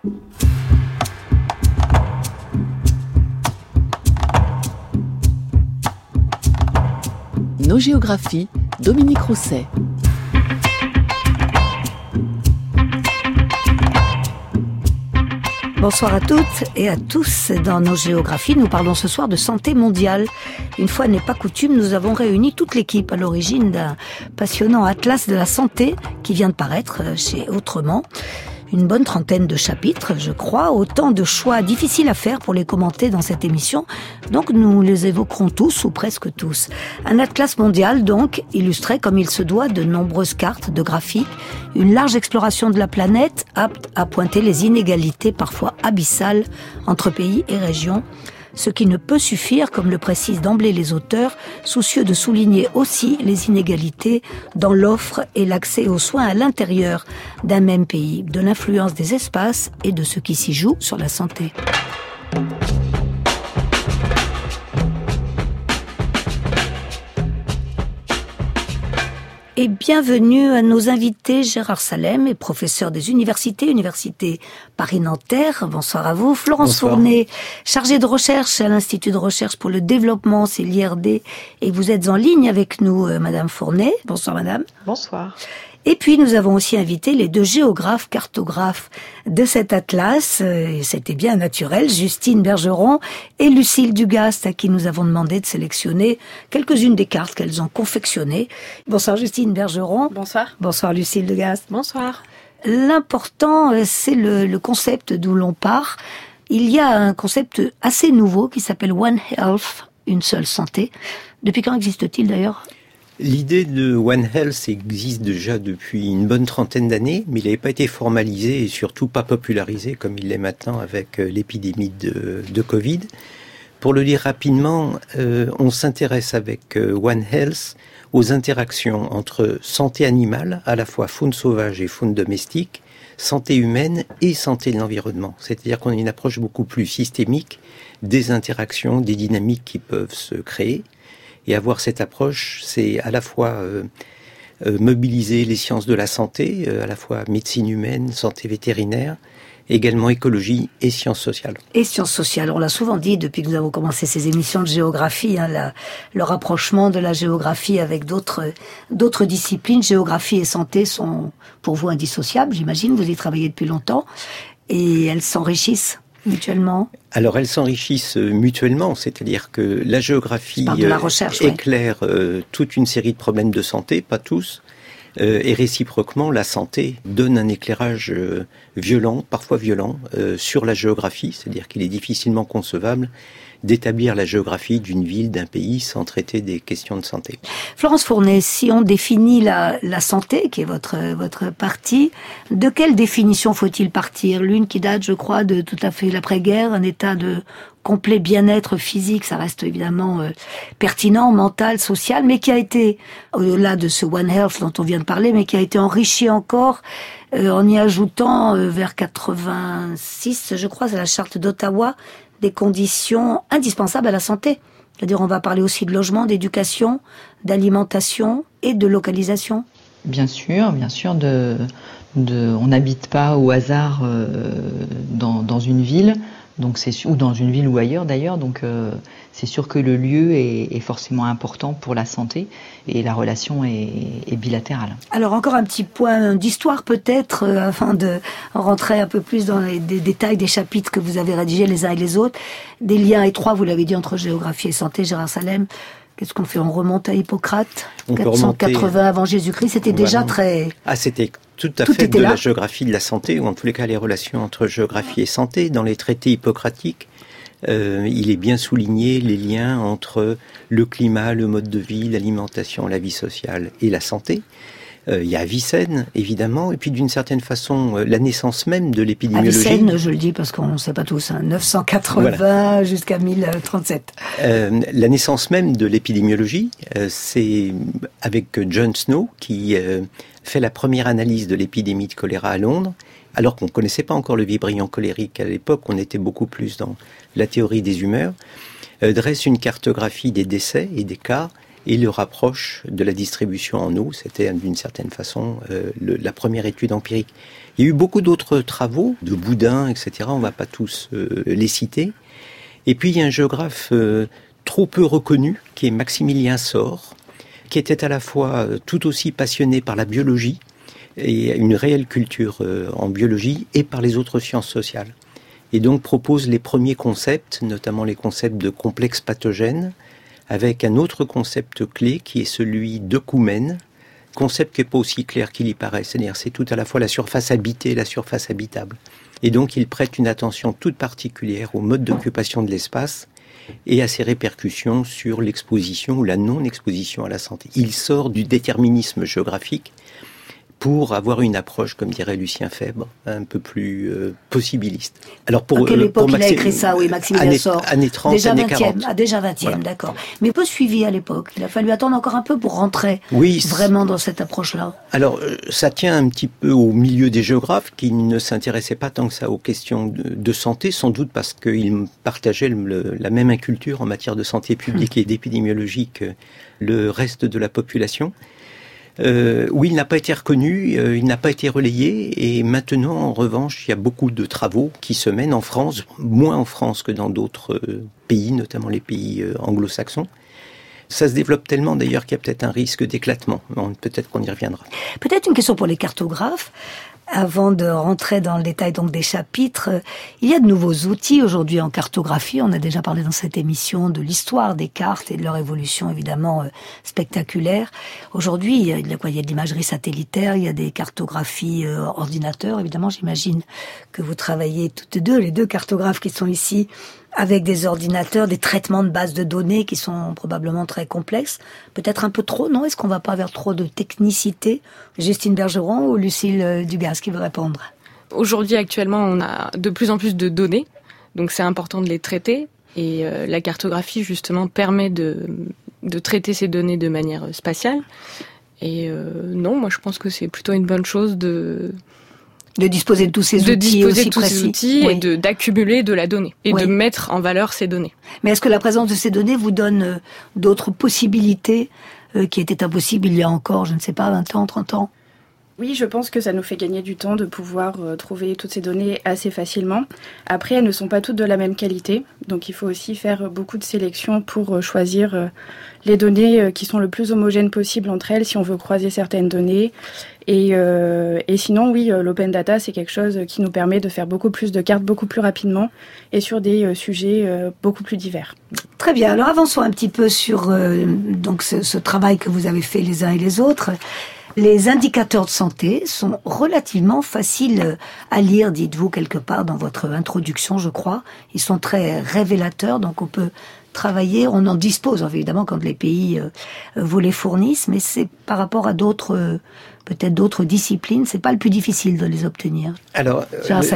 Nos géographies, Dominique Rousset. Bonsoir à toutes et à tous. Dans nos géographies, nous parlons ce soir de santé mondiale. Une fois n'est pas coutume, nous avons réuni toute l'équipe à l'origine d'un passionnant atlas de la santé qui vient de paraître chez Autrement. Une bonne trentaine de chapitres, je crois, autant de choix difficiles à faire pour les commenter dans cette émission. Donc nous les évoquerons tous ou presque tous. Un atlas mondial donc, illustré comme il se doit de nombreuses cartes, de graphiques, une large exploration de la planète apte à pointer les inégalités parfois abyssales entre pays et régions. Ce qui ne peut suffire, comme le précisent d'emblée les auteurs, soucieux de souligner aussi les inégalités dans l'offre et l'accès aux soins à l'intérieur d'un même pays, de l'influence des espaces et de ce qui s'y joue sur la santé. Et bienvenue à nos invités. Gérard Salem est professeur des universités Paris-Nanterre. Bonsoir à vous. Florence Fournet, chargée de recherche à l'Institut de recherche pour le développement, c'est l'IRD. Et vous êtes en ligne avec nous, Madame Fournet. Bonsoir, Madame. Bonsoir. Et puis, nous avons aussi invité les deux géographes, cartographes de cet atlas, et c'était bien naturel, Justine Bergeron et Lucille Dugast, à qui nous avons demandé de sélectionner quelques-unes des cartes qu'elles ont confectionnées. Bonsoir Justine Bergeron. Bonsoir. Bonsoir Lucille Dugast. Bonsoir. L'important, c'est le concept d'où l'on part. Il y a un concept assez nouveau qui s'appelle One Health, une seule santé. Depuis quand existe-t-il d'ailleurs ? L'idée de One Health existe déjà depuis une bonne trentaine d'années, mais il n'avait pas été formalisé et surtout pas popularisé comme il l'est maintenant avec l'épidémie de Covid. Pour le dire rapidement, on s'intéresse avec One Health aux interactions entre santé animale, à la fois faune sauvage et faune domestique, santé humaine et santé de l'environnement. C'est-à-dire qu'on a une approche beaucoup plus systémique des interactions, des dynamiques qui peuvent se créer. Et avoir cette approche, c'est à la fois mobiliser les sciences de la santé, à la fois médecine humaine, santé vétérinaire, également écologie et sciences sociales. Et sciences sociales, on l'a souvent dit depuis que nous avons commencé ces émissions de géographie, le rapprochement de la géographie avec d'autres disciplines, géographie et santé sont pour vous indissociables, j'imagine, vous y travaillez depuis longtemps, et elles s'enrichissent mutuellement. Alors elles s'enrichissent mutuellement, c'est-à-dire que la géographie éclaire toute une série de problèmes de santé, pas tous, et réciproquement la santé donne un éclairage violent, parfois violent, sur la géographie, c'est-à-dire qu'il est difficilement concevable d'établir la géographie d'une ville, d'un pays, sans traiter des questions de santé. Florence Fournet, si on définit la santé, qui est votre partie, de quelle définition faut-il partir ? L'une qui date, je crois, de tout à fait l'après-guerre, un état de complet bien-être physique, ça reste évidemment pertinent, mental, social, mais qui a été, au-delà de ce One Health dont on vient de parler, mais qui a été enrichi encore en y ajoutant vers 86, je crois, c'est la charte d'Ottawa, des conditions indispensables à la santé. C'est-à-dire on va parler aussi de logement, d'éducation, d'alimentation et de localisation. Bien sûr, on n'habite pas au hasard dans une ville, donc ou dans une ville ou ailleurs d'ailleurs, donc c'est sûr que le lieu est forcément important pour la santé et la relation est bilatérale. Alors encore un petit point d'histoire peut-être, afin de rentrer un peu plus dans les détails des chapitres que vous avez rédigés les uns et les autres, des liens étroits, vous l'avez dit, entre géographie et santé, Gérard Salem. Qu'est-ce qu'on fait ? On remonte à Hippocrate, 480 avant Jésus-Christ, c'était déjà très... Ah, c'était tout à fait de la géographie de la santé, ou en tous les cas les relations entre géographie et santé. Dans les traités hippocratiques, il est bien souligné les liens entre le climat, le mode de vie, l'alimentation, la vie sociale et la santé. Il y a Avicenne, évidemment, et puis d'une certaine façon, la naissance même de l'épidémiologie. Avicenne, je le dis parce qu'on ne sait pas tous, 980 jusqu'à 1037. La naissance même de l'épidémiologie, c'est avec John Snow qui fait la première analyse de l'épidémie de choléra à Londres, alors qu'on ne connaissait pas encore le vibrion cholérique à l'époque, on était beaucoup plus dans la théorie des humeurs, dresse une cartographie des décès et des cas, et le rapproche de la distribution en eau. C'était d'une certaine façon la première étude empirique. Il y a eu beaucoup d'autres travaux, de Boudin, etc. On ne va pas tous les citer. Et puis il y a un géographe trop peu reconnu, qui est Maximilien Sor, qui était à la fois tout aussi passionné par la biologie et une réelle culture en biologie et par les autres sciences sociales. Et donc propose les premiers concepts, notamment les concepts de complexes pathogènes, avec un autre concept clé qui est celui d'œcumène, concept qui n'est pas aussi clair qu'il y paraît, c'est-à-dire c'est tout à la fois la surface habitée et la surface habitable. Et donc il prête une attention toute particulière au mode d'occupation de l'espace et à ses répercussions sur l'exposition ou la non-exposition à la santé. Il sort du déterminisme géographique pour avoir une approche, comme dirait Lucien Febvre, un peu plus possibiliste. Alors à quelle époque il a écrit ça, oui, Maximilien Sor? Années 30, déjà années 20e, 40. Déjà 20e, voilà. D'accord. Mais peu suivi à l'époque. Il a fallu attendre encore un peu pour rentrer vraiment dans cette approche-là. Alors, ça tient un petit peu au milieu des géographes qui ne s'intéressaient pas tant que ça aux questions de santé, sans doute parce qu'ils partageaient la même inculture en matière de santé publique et d'épidémiologie que le reste de la population. Oui, il n'a pas été reconnu, il n'a pas été relayé, et maintenant, en revanche, il y a beaucoup de travaux qui se mènent en France, moins en France que dans d'autres pays, notamment les pays anglo-saxons. Ça se développe tellement d'ailleurs qu'il y a peut-être un risque d'éclatement. Peut-être qu'on y reviendra. Peut-être une question pour les cartographes. Avant de rentrer dans le détail donc des chapitres, il y a de nouveaux outils aujourd'hui en cartographie. On a déjà parlé dans cette émission de l'histoire des cartes et de leur évolution évidemment spectaculaire. Aujourd'hui, il y a de l'imagerie satellitaire, il y a des cartographies ordinateurs. Évidemment, j'imagine que vous travaillez toutes deux, les deux cartographes qui sont ici, avec des ordinateurs, des traitements de bases de données qui sont probablement très complexes. Peut-être un peu trop, non? Est-ce qu'on va pas vers trop de technicité? Justine Bergeron ou Lucille Dugas qui veut répondre? Aujourd'hui, actuellement, on a de plus en plus de données, donc c'est important de les traiter. Et la cartographie, justement, permet de traiter ces données de manière spatiale. Et non, moi je pense que c'est plutôt une bonne chose de disposer de tous ces outils aussi précis. Oui. Et d'accumuler de la donnée. Et de mettre en valeur ces données. Mais est-ce que la présence de ces données vous donne d'autres possibilités qui étaient impossibles il y a encore, je ne sais pas, 20 ans, 30 ans? Oui, je pense que ça nous fait gagner du temps de pouvoir trouver toutes ces données assez facilement. Après, elles ne sont pas toutes de la même qualité. Donc il faut aussi faire beaucoup de sélection pour choisir les données qui sont le plus homogènes possible entre elles si on veut croiser certaines données. Et sinon, oui, l'open data, c'est quelque chose qui nous permet de faire beaucoup plus de cartes, beaucoup plus rapidement et sur des sujets beaucoup plus divers. Très bien. Alors avançons un petit peu sur donc ce travail que vous avez fait les uns et les autres. Les indicateurs de santé sont relativement faciles à lire, dites-vous quelque part dans votre introduction, je crois. Ils sont très révélateurs, donc on peut travailler, on en dispose évidemment quand les pays vous les fournissent, mais c'est par rapport à d'autres, peut-être d'autres disciplines, c'est pas le plus difficile de les obtenir. Alors,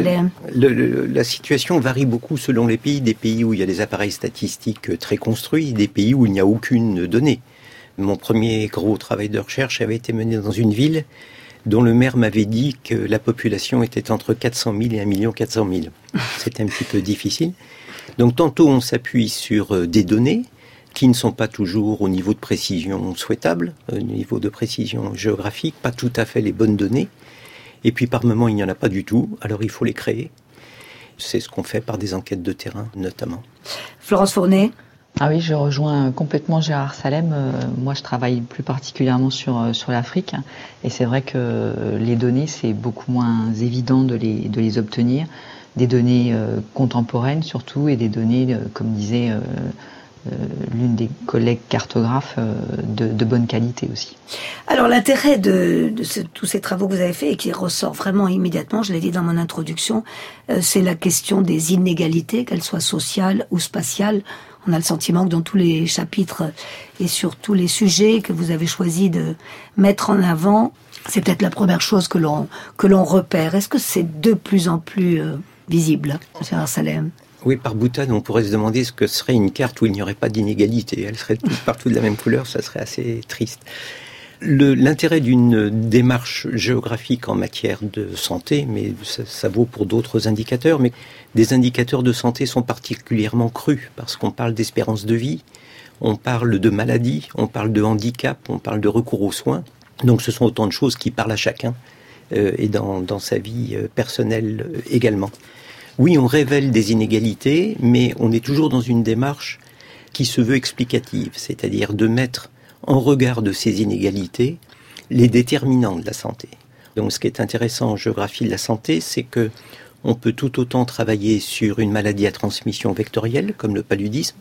la situation varie beaucoup selon les pays, des pays où il y a des appareils statistiques très construits, des pays où il n'y a aucune donnée. Mon premier gros travail de recherche avait été mené dans une ville dont le maire m'avait dit que la population était entre 400 000 et 1 400 000. C'était un petit peu difficile. Donc tantôt on s'appuie sur des données qui ne sont pas toujours au niveau de précision souhaitable, au niveau de précision géographique, pas tout à fait les bonnes données. Et puis par moment il n'y en a pas du tout, alors il faut les créer. C'est ce qu'on fait par des enquêtes de terrain notamment. Florence Fournet. Ah oui, je rejoins complètement Gérard Salem. Moi, je travaille plus particulièrement sur l'Afrique. Et c'est vrai que les données, c'est beaucoup moins évident de les obtenir. Des données contemporaines surtout, et des données, comme disait l'une des collègues cartographes, de bonne qualité aussi. Alors l'intérêt de tous ces travaux que vous avez faits et qui ressort vraiment immédiatement, je l'ai dit dans mon introduction, c'est la question des inégalités, qu'elles soient sociales ou spatiales. On a le sentiment que dans tous les chapitres et sur tous les sujets que vous avez choisi de mettre en avant, c'est peut-être la première chose que l'on repère. Est-ce que c'est de plus en plus visible, M. Salem? Oui, par boutade, on pourrait se demander ce que serait une carte où il n'y aurait pas d'inégalité. Elle serait toutes partout de la même couleur, ça serait assez triste. L'intérêt d'une démarche géographique en matière de santé, mais ça vaut pour d'autres indicateurs, mais des indicateurs de santé sont particulièrement crus parce qu'on parle d'espérance de vie, on parle de maladie, on parle de handicap, on parle de recours aux soins. Donc ce sont autant de choses qui parlent à chacun et dans sa vie personnelle également. Oui, on révèle des inégalités, mais on est toujours dans une démarche qui se veut explicative, c'est-à-dire de mettre en regard de ces inégalités les déterminants de la santé. Donc ce qui est intéressant en géographie de la santé, c'est que on peut tout autant travailler sur une maladie à transmission vectorielle, comme le paludisme,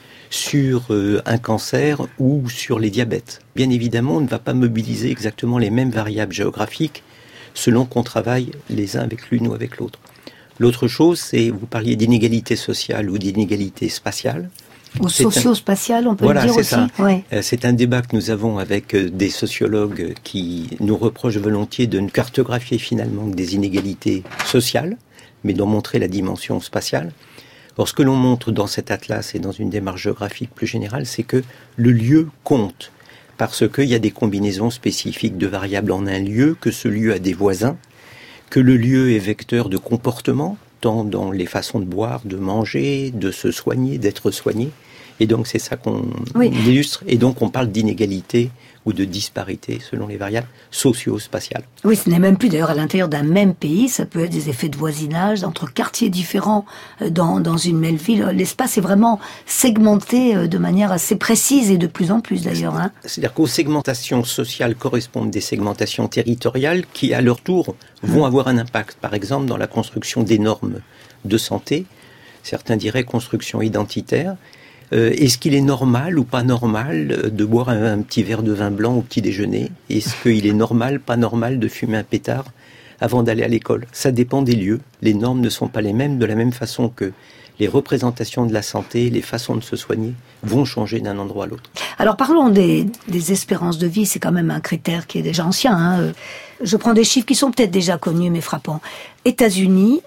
sur un cancer ou sur les diabètes. Bien évidemment, on ne va pas mobiliser exactement les mêmes variables géographiques selon qu'on travaille les uns avec l'une ou avec l'autre. L'autre chose, c'est, vous parliez d'inégalité sociale ou d'inégalité spatiale. Ou socio-spatiale, on peut le dire aussi. Ça. Ouais. C'est un débat que nous avons avec des sociologues qui nous reprochent volontiers de ne cartographier finalement que des inégalités sociales, mais d'en montrer la dimension spatiale. Or, ce que l'on montre dans cet atlas et dans une démarche géographique plus générale, c'est que le lieu compte, parce qu'il y a des combinaisons spécifiques de variables en un lieu, que ce lieu a des voisins, que le lieu est vecteur de comportement, tant dans les façons de boire, de manger, de se soigner, d'être soigné. Et donc, c'est ça qu'on illustre. Et donc, on parle d'inégalité ou de disparité selon les variables socio-spatiales. Oui, ce n'est même plus d'ailleurs à l'intérieur d'un même pays, ça peut être des effets de voisinage, entre quartiers différents dans une même ville. L'espace est vraiment segmenté de manière assez précise et de plus en plus d'ailleurs. Hein. C'est-à-dire qu'aux segmentations sociales correspondent des segmentations territoriales qui, à leur tour, vont avoir un impact. Par exemple, dans la construction des normes de santé, certains diraient construction identitaire. Est-ce qu'il est normal ou pas normal de boire un petit verre de vin blanc au petit déjeuner? Est-ce qu'il est normal, pas normal de fumer un pétard avant d'aller à l'école? Ça dépend des lieux. Les normes ne sont pas les mêmes, de la même façon que les représentations de la santé, les façons de se soigner vont changer d'un endroit à l'autre. Alors parlons des espérances de vie, c'est quand même un critère qui est déjà ancien. Hein. Je prends des chiffres qui sont peut-être déjà connus mais frappants. États-Unis,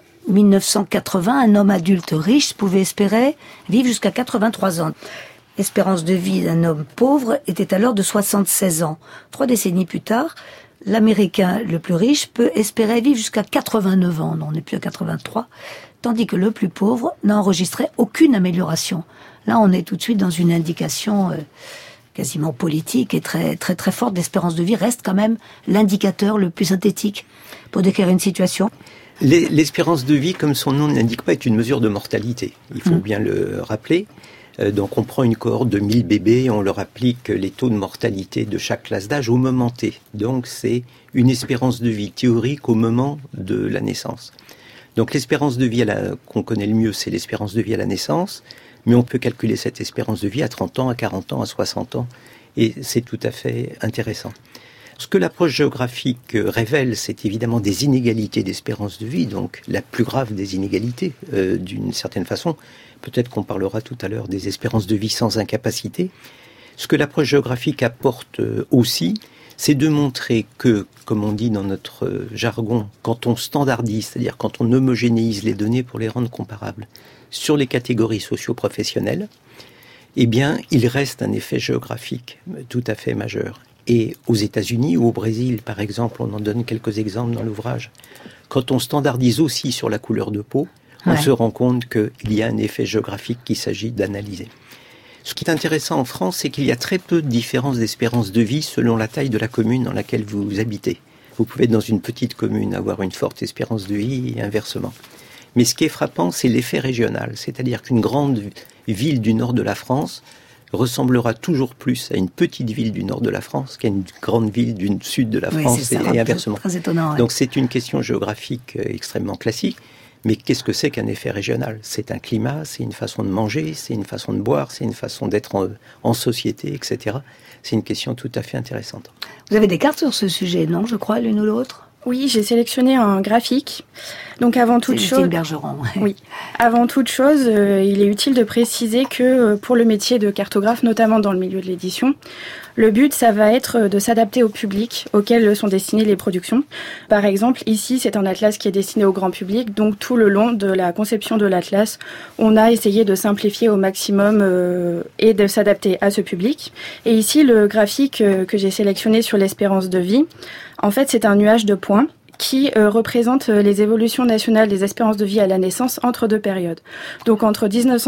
1980, un homme adulte riche pouvait espérer vivre jusqu'à 83 ans. L'espérance de vie d'un homme pauvre était alors de 76 ans. 3 décennies plus tard, l'Américain le plus riche peut espérer vivre jusqu'à 89 ans. Non, on n'est plus à 83. Tandis que le plus pauvre n'a enregistré aucune amélioration. Là, on est tout de suite dans une indication quasiment politique et très, très, très forte. L'espérance de vie reste quand même l'indicateur le plus synthétique pour décrire une situation. L'espérance de vie, comme son nom ne l'indique pas, est une mesure de mortalité. Il faut bien le rappeler. Donc on prend une cohorte de 1000 bébés et on leur applique les taux de mortalité de chaque classe d'âge au moment T. Donc c'est une espérance de vie théorique au moment de la naissance. Donc l'espérance de vie qu'on connaît le mieux, c'est l'espérance de vie à la naissance, mais on peut calculer cette espérance de vie à 30 ans, à 40 ans, à 60 ans, et c'est tout à fait intéressant. Ce que l'approche géographique révèle, c'est évidemment des inégalités d'espérance de vie, donc la plus grave des inégalités, d'une certaine façon. Peut-être qu'on parlera tout à l'heure des espérances de vie sans incapacité. Ce que l'approche géographique apporte aussi, c'est de montrer que, comme on dit dans notre jargon, quand on standardise, c'est-à-dire quand on homogénéise les données pour les rendre comparables sur les catégories socio-professionnelles, eh bien, il reste un effet géographique tout à fait majeur. Et aux États-Unis ou au Brésil, par exemple, on en donne quelques exemples dans l'ouvrage, quand on standardise aussi sur la couleur de peau, on se rend compte qu'il y a un effet géographique qu'il s'agit d'analyser. Ce qui est intéressant en France, c'est qu'il y a très peu de différences d'espérance de vie selon la taille de la commune dans laquelle vous habitez. Vous pouvez, dans une petite commune, avoir une forte espérance de vie et inversement. Mais ce qui est frappant, c'est l'effet régional. C'est-à-dire qu'une grande ville du nord de la France ressemblera toujours plus à une petite ville du nord de la France qu'à une grande ville du sud de la France et inversement. Très étonnant, Donc c'est une question géographique extrêmement classique. Mais qu'est-ce que c'est qu'un effet régional? C'est un climat, c'est une façon de manger, c'est une façon de boire, c'est une façon d'être en société, etc. C'est une question tout à fait intéressante. Vous avez des cartes sur ce sujet, non, je crois, l'une ou l'autre? Oui, j'ai sélectionné un graphique. Donc avant toute chose, Bergeron. Oui. Avant toute chose, il est utile de préciser que pour le métier de cartographe, notamment dans le milieu de l'édition, le but, ça va être de s'adapter au public auquel sont destinées les productions. Par exemple, ici, c'est un atlas qui est destiné au grand public, donc tout le long de la conception de l'atlas, on a essayé de simplifier au maximum et de s'adapter à ce public. Et ici, le graphique que j'ai sélectionné sur l'espérance de vie, en fait, c'est un nuage de points qui représente les évolutions nationales des espérances de vie à la naissance entre deux périodes. Donc entre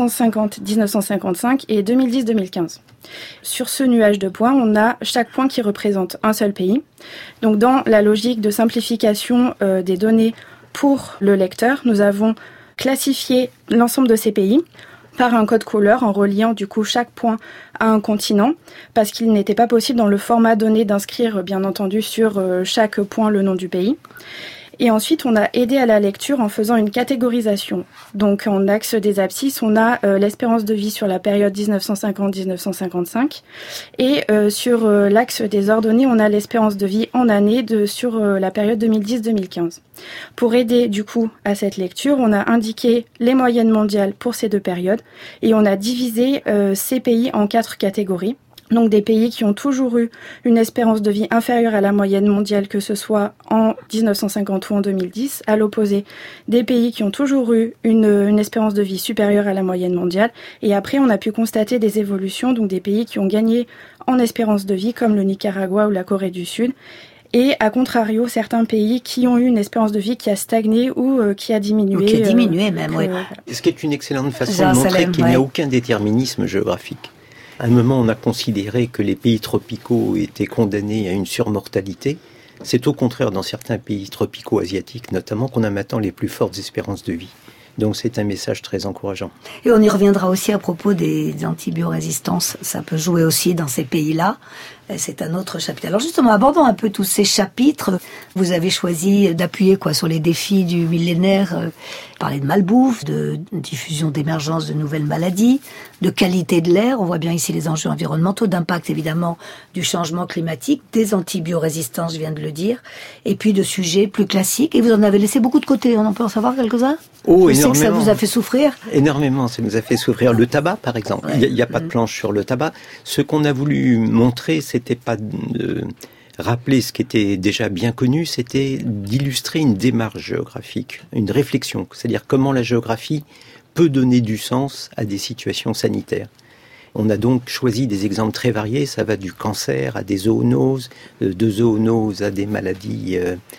1950-1955 et 2010-2015. Sur ce nuage de points, on a chaque point qui représente un seul pays. Donc dans la logique de simplification des données pour le lecteur, nous avons classifié l'ensemble de ces pays par un code couleur en reliant du coup chaque point à un continent, parce qu'il n'était pas possible dans le format donné d'inscrire bien entendu sur chaque point le nom du pays. Et ensuite, on a aidé à la lecture en faisant une catégorisation. Donc, en axe des abscisses, on a l'espérance de vie sur la période 1950-1955. Et sur l'axe des ordonnées, on a l'espérance de vie en année sur la période 2010-2015. Pour aider, du coup, à cette lecture, on a indiqué les moyennes mondiales pour ces deux périodes. Et on a divisé ces pays en 4 catégories. Donc des pays qui ont toujours eu une espérance de vie inférieure à la moyenne mondiale, que ce soit en 1950 ou en 2010. À l'opposé, des pays qui ont toujours eu une espérance de vie supérieure à la moyenne mondiale. Et après, on a pu constater des évolutions, donc des pays qui ont gagné en espérance de vie, comme le Nicaragua ou la Corée du Sud. Et à contrario, certains pays qui ont eu une espérance de vie qui a stagné ou qui a diminué. Ou qui a diminué même, oui. Ce qui est une excellente façon de montrer qu'il n'y a aucun déterminisme géographique. À un moment, on a considéré que les pays tropicaux étaient condamnés à une surmortalité. C'est au contraire dans certains pays tropicaux asiatiques, notamment, qu'on a maintenant les plus fortes espérances de vie. Donc c'est un message très encourageant. Et on y reviendra aussi à propos des antibiorésistances. Ça peut jouer aussi dans ces pays-là. C'est un autre chapitre. Alors justement, abordons un peu tous ces chapitres. Vous avez choisi d'appuyer sur les défis du millénaire, parler de malbouffe, de diffusion d'émergence de nouvelles maladies, de qualité de l'air. On voit bien ici les enjeux environnementaux, d'impact évidemment du changement climatique, des antibiorésistances, je viens de le dire, et puis de sujets plus classiques. Et vous en avez laissé beaucoup de côté. On en peut en savoir quelques-uns ? Oh, je sais que ça vous a fait souffrir. Énormément, ça nous a fait souffrir. Le tabac, par exemple. Ouais. Il n'y a pas de planche sur le tabac. Ce qu'on a voulu montrer, c'était pas de rappeler ce qui était déjà bien connu, c'était d'illustrer une démarche géographique, une réflexion. C'est-à-dire comment la géographie peut donner du sens à des situations sanitaires. On a donc choisi des exemples très variés. Ça va du cancer à des zoonoses, de zoonoses à des maladies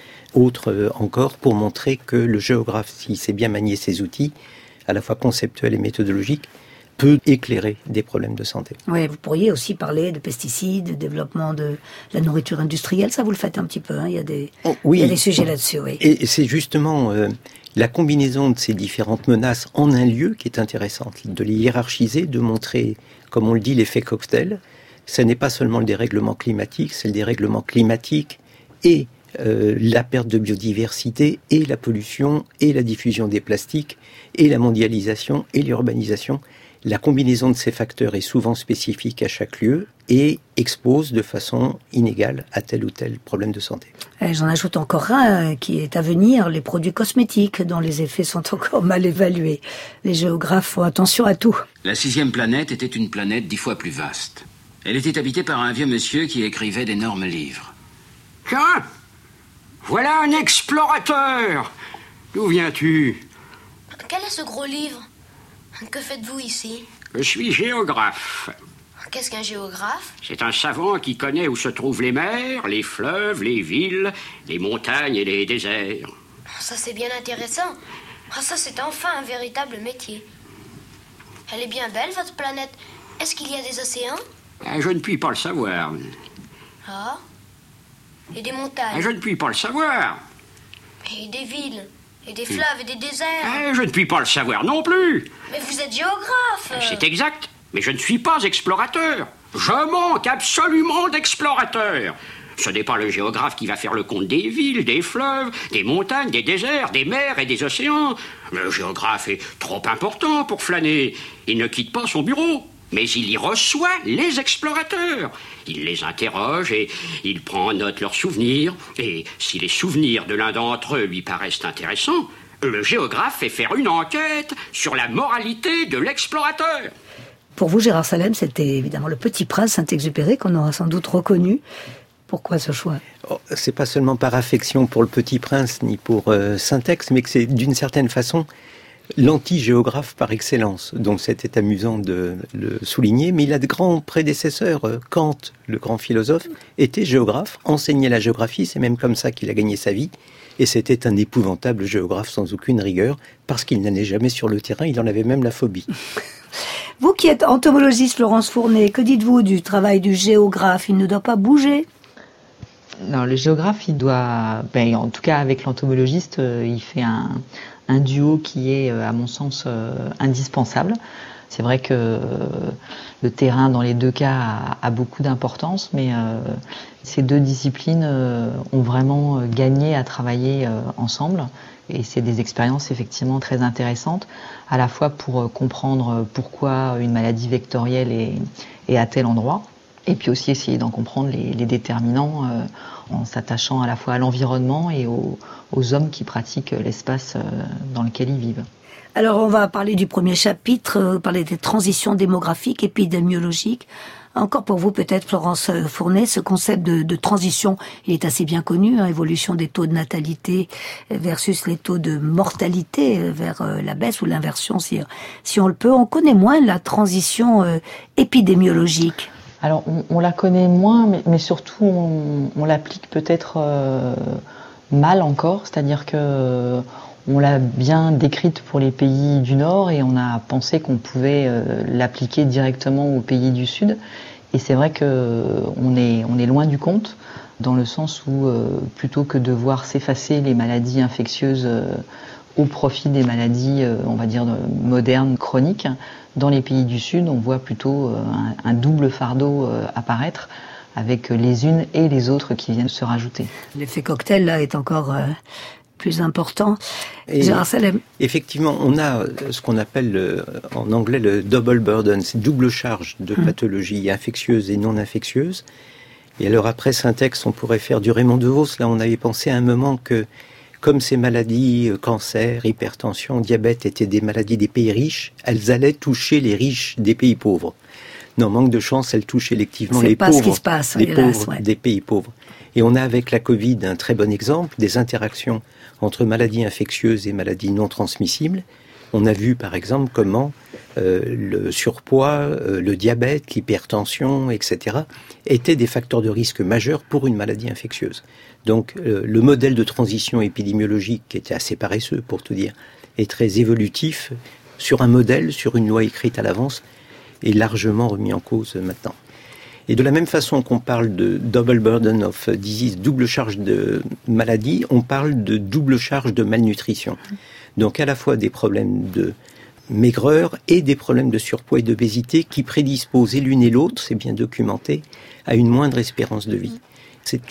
autres encore, pour montrer que le géographe, s'il sait bien manier ses outils, à la fois conceptuels et méthodologiques, peut éclairer des problèmes de santé. Oui, vous pourriez aussi parler de pesticides, de développement de la nourriture industrielle. Ça, vous le faites un petit peu, hein. Il y a des sujets là-dessus, oui. Et c'est justement la combinaison de ces différentes menaces en un lieu qui est intéressante, de les hiérarchiser, de montrer, comme on le dit, l'effet cocktail. Ce n'est pas seulement le dérèglement climatique, c'est le dérèglement climatique et la perte de biodiversité et la pollution et la diffusion des plastiques et la mondialisation et l'urbanisation. La combinaison de ces facteurs est souvent spécifique à chaque lieu et expose de façon inégale à tel ou tel problème de santé. J'en ajoute encore un qui est à venir, les produits cosmétiques dont les effets sont encore mal évalués. Les géographes font attention à tout. La 6e planète était une planète 10 fois plus vaste. Elle était habitée par un vieux monsieur qui écrivait d'énormes livres. Tiens, voilà un explorateur. D'où viens-tu ? Quel est ce gros livre ? Que faites-vous ici ? Je suis géographe. Qu'est-ce qu'un géographe ? C'est un savant qui connaît où se trouvent les mers, les fleuves, les villes, les montagnes et les déserts. Ça, c'est bien intéressant. Ça, c'est enfin un véritable métier. Elle est bien belle, votre planète. Est-ce qu'il y a des océans ? Je ne puis pas le savoir. Ah ? Et des montagnes ? Je ne puis pas le savoir. Et des villes ? Et des fleuves et des déserts. Je ne puis pas le savoir non plus. Mais vous êtes géographe. C'est exact, mais je ne suis pas explorateur. Je manque absolument d'explorateurs. Ce n'est pas le géographe qui va faire le compte des villes, des fleuves, des montagnes, des déserts, des mers et des océans. Le géographe est trop important pour flâner. Il ne quitte pas son bureau, mais il y reçoit les explorateurs. Il les interroge et il prend en note leurs souvenirs. Et si les souvenirs de l'un d'entre eux lui paraissent intéressants, le géographe fait faire une enquête sur la moralité de l'explorateur. Pour vous, Gérard Salem, c'était évidemment Le Petit Prince, Saint-Exupéry, qu'on aura sans doute reconnu. Pourquoi ce choix ? C'est pas seulement par affection pour Le Petit Prince ni pour Saint-Ex, mais que c'est d'une certaine façon l'anti-géographe par excellence. Donc c'était amusant de le souligner, mais il a de grands prédécesseurs. Kant, le grand philosophe, était géographe, enseignait la géographie, c'est même comme ça qu'il a gagné sa vie. Et c'était un épouvantable géographe sans aucune rigueur, parce qu'il n'allait jamais sur le terrain, il en avait même la phobie. Vous qui êtes entomologiste, Florence Fournet, que dites-vous du travail du géographe? Il ne doit pas bouger? Non, le géographe, il doit, en tout cas avec l'entomologiste, il fait un duo qui est, à mon sens, indispensable. C'est vrai que le terrain, dans les deux cas, a beaucoup d'importance, mais ces deux disciplines ont vraiment gagné à travailler ensemble. Et c'est des expériences effectivement très intéressantes, à la fois pour comprendre pourquoi une maladie vectorielle est à tel endroit, et puis aussi essayer d'en comprendre les déterminants en s'attachant à la fois à l'environnement et aux hommes qui pratiquent l'espace dans lequel ils vivent. Alors on va parler du premier chapitre, parler des transitions démographiques, épidémiologiques. Encore pour vous peut-être, Florence Fournet, ce concept de transition, il est assez bien connu, évolution des taux de natalité versus les taux de mortalité vers la baisse ou l'inversion si on le peut. On connaît moins la transition épidémiologique. Alors on la connaît moins, mais surtout on l'applique peut-être mal encore, c'est-à-dire que on l'a bien décrite pour les pays du Nord et on a pensé qu'on pouvait l'appliquer directement aux pays du Sud. Et c'est vrai qu'on est loin du compte, dans le sens où plutôt que de voir s'effacer les maladies infectieuses au profit des maladies, on va dire, modernes, chroniques, dans les pays du Sud, on voit plutôt un double fardeau apparaître, avec les unes et les autres qui viennent se rajouter. L'effet cocktail, là, est encore plus important. Et effectivement, on a ce qu'on appelle en anglais le double burden, c'est double charge de pathologies infectieuses et non infectieuses. Et alors après Syntex, on pourrait faire du Raymond DeVos. Là, on avait pensé à un moment que comme ces maladies, cancer, hypertension, diabète, étaient des maladies des pays riches, elles allaient toucher les riches des pays pauvres. Non, manque de chance, elles touchent électivement les pauvres, ce qui se passe, les hélas, pauvres des pays pauvres. Et on a avec la Covid un très bon exemple des interactions entre maladies infectieuses et maladies non transmissibles. On a vu par exemple comment le surpoids, le diabète, l'hypertension, etc. étaient des facteurs de risque majeurs pour une maladie infectieuse. Donc le modèle de transition épidémiologique, qui était assez paresseux pour tout dire, est très évolutif sur un modèle, sur une loi écrite à l'avance, est largement remis en cause maintenant. Et de la même façon qu'on parle de double burden of disease, double charge de maladie, on parle de double charge de malnutrition. Donc à la fois des problèmes de maigreur et des problèmes de surpoids et d'obésité qui prédisposent et l'une et l'autre, c'est bien documenté, à une moindre espérance de vie. C'est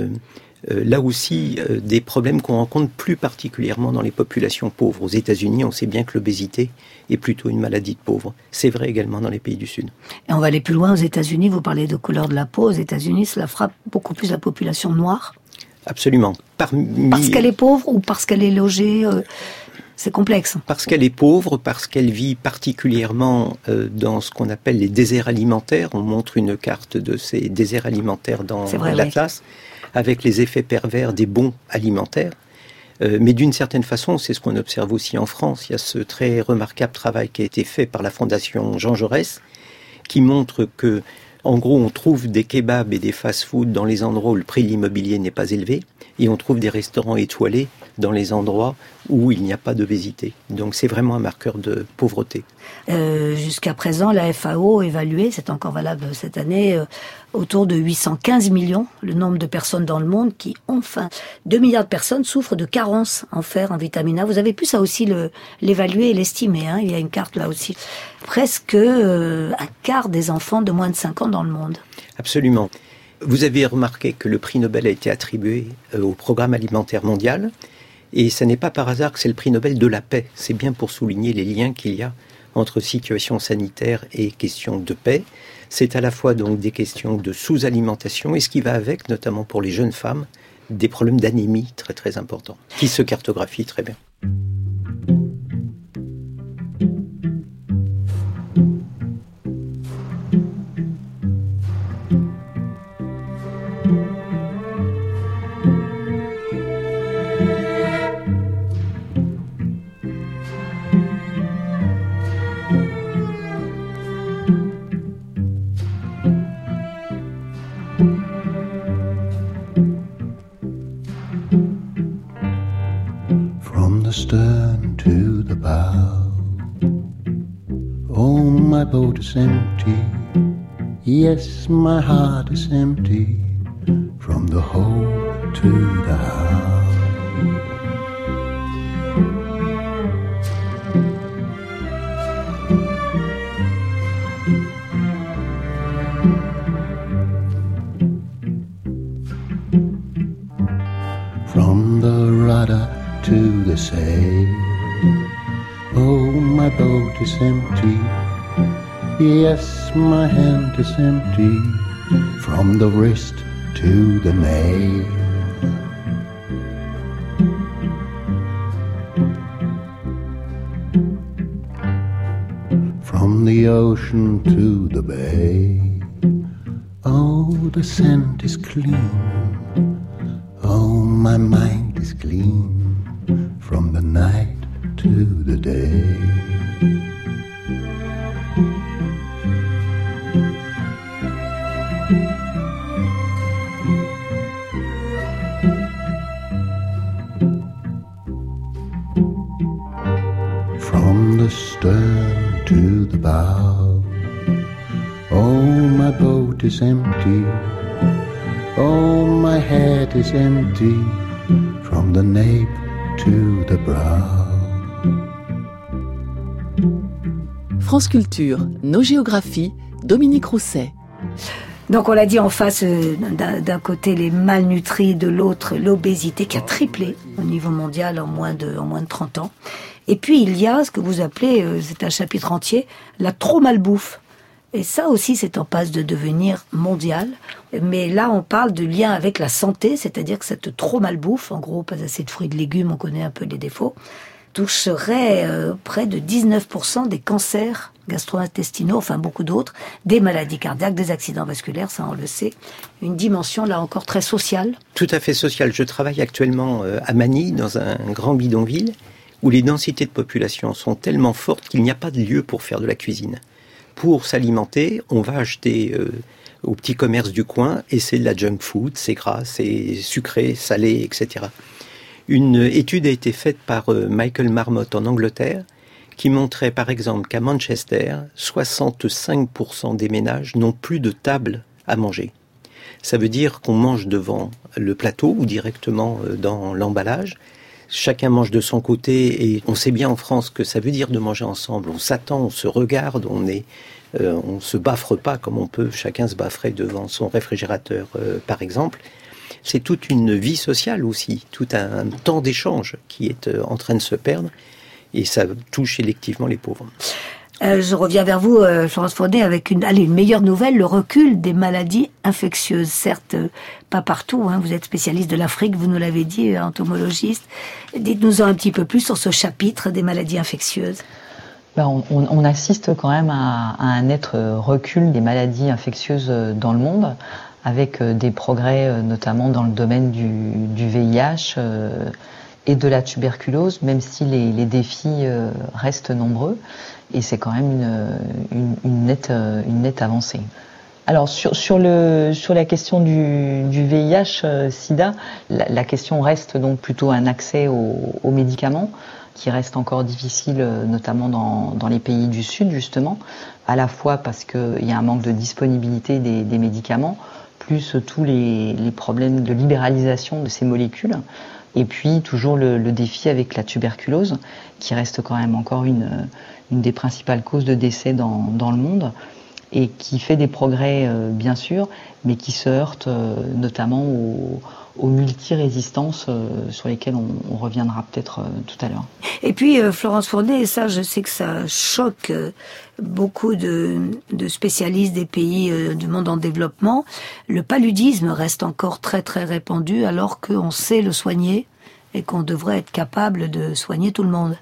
là aussi des problèmes qu'on rencontre plus particulièrement dans les populations pauvres. Aux États-Unis, on sait bien que l'obésité est plutôt une maladie de pauvres. C'est vrai également dans les pays du Sud. Et on va aller plus loin aux États-Unis. Vous parlez de couleur de la peau. Aux États-Unis, cela frappe beaucoup plus la population noire. Absolument. Parce qu'elle est pauvre ou parce qu'elle est logée c'est complexe. Parce qu'elle est pauvre, parce qu'elle vit particulièrement dans ce qu'on appelle les déserts alimentaires. On montre une carte de ces déserts alimentaires dans l'Atlas, avec les effets pervers des bons alimentaires. Mais d'une certaine façon, c'est ce qu'on observe aussi en France. Il y a ce très remarquable travail qui a été fait par la Fondation Jean Jaurès, qui montre que, en gros, on trouve des kebabs et des fast-food dans les endroits où le prix de l'immobilier n'est pas élevé, et on trouve des restaurants étoilés dans les endroits où il n'y a pas d'obésité. Donc c'est vraiment un marqueur de pauvreté. Jusqu'à présent, la FAO évaluait, c'est encore valable cette année, autour de 815 millions, le nombre de personnes dans le monde qui ont faim. 2 milliards de personnes souffrent de carences en fer, en vitamine A. Vous avez pu ça aussi l'évaluer et l'estimer, il y a une carte là aussi. Presque un quart des enfants de moins de 5 ans dans le monde. Absolument. Vous avez remarqué que le prix Nobel a été attribué au Programme alimentaire mondial, et ce n'est pas par hasard que c'est le prix Nobel de la paix. C'est bien pour souligner les liens qu'il y a entre situation sanitaire et question de paix. C'est à la fois donc des questions de sous-alimentation et ce qui va avec, notamment pour les jeunes femmes, des problèmes d'anémie très très importants, qui se cartographient très bien. my boat is empty. Yes, my heart is empty. From the hole to the house. From the rudder to the sail. Oh, my boat is empty. Yes, my hand is empty. From the wrist to the nail. From the ocean to the bay. Oh, the scent is clean. Oh, my mind is clean. From the night to the day. From the stern to the bow. Oh, my boat is empty. Oh, my head is empty. From the nape to the brow. France Culture, nos géographies, Dominique Rousset. Donc on l'a dit, en face d'un côté les malnutris, de l'autre l'obésité qui a triplé au niveau mondial en moins de 30 ans. Et puis il y a ce que vous appelez, c'est un chapitre entier, la trop malbouffe. Et ça aussi c'est en passe de devenir mondial. Mais là on parle de lien avec la santé, c'est-à-dire que cette trop malbouffe, en gros pas assez de fruits et de légumes, on connaît un peu les défauts, toucherait près de 19% des cancers gastro-intestinaux, enfin beaucoup d'autres, des maladies cardiaques, des accidents vasculaires, ça on le sait. Une dimension là encore très sociale. Tout à fait sociale. Je travaille actuellement à Manille, dans un grand bidonville, où les densités de population sont tellement fortes qu'il n'y a pas de lieu pour faire de la cuisine. Pour s'alimenter, on va acheter au petit commerce du coin, et c'est de la junk food, c'est gras, c'est sucré, salé, etc. Une étude a été faite par Michael Marmot en Angleterre, qui montrait par exemple qu'à Manchester, 65% des ménages n'ont plus de table à manger. Ça veut dire qu'on mange devant le plateau ou directement dans l'emballage. Chacun mange de son côté et on sait bien en France que ça veut dire de manger ensemble. On s'attend, on se regarde, on se baffre pas comme on peut. Chacun se bafferait devant son réfrigérateur, par exemple. C'est toute une vie sociale aussi, tout un temps d'échange qui est en train de se perdre et ça touche électivement les pauvres. Je reviens vers vous, Florence Fournet, avec une meilleure nouvelle, le recul des maladies infectieuses. Certes, pas partout, vous êtes spécialiste de l'Afrique, vous nous l'avez dit, entomologiste. Dites-nous un petit peu plus sur ce chapitre des maladies infectieuses. On assiste quand même à un net recul des maladies infectieuses dans le monde, avec des progrès notamment dans le domaine du VIH et de la tuberculose, même si les défis restent nombreux. Et c'est quand même une nette avancée. Alors sur la question du VIH/SIDA, la question reste donc plutôt un accès aux médicaments, qui reste encore difficile, notamment dans les pays du Sud justement, à la fois parce qu'il y a un manque de disponibilité des médicaments, plus tous les problèmes de libéralisation de ces molécules. Et puis toujours le défi avec la tuberculose, qui reste quand même encore une des principales causes de décès dans le monde, et qui fait des progrès bien sûr, mais qui se heurte notamment aux multirésistances sur lesquelles on reviendra peut-être tout à l'heure. Et puis Florence Fournet, et ça je sais que ça choque beaucoup de spécialistes des pays du monde en développement, le paludisme reste encore très très répandu alors qu'on sait le soigner et qu'on devrait être capable de soigner tout le monde.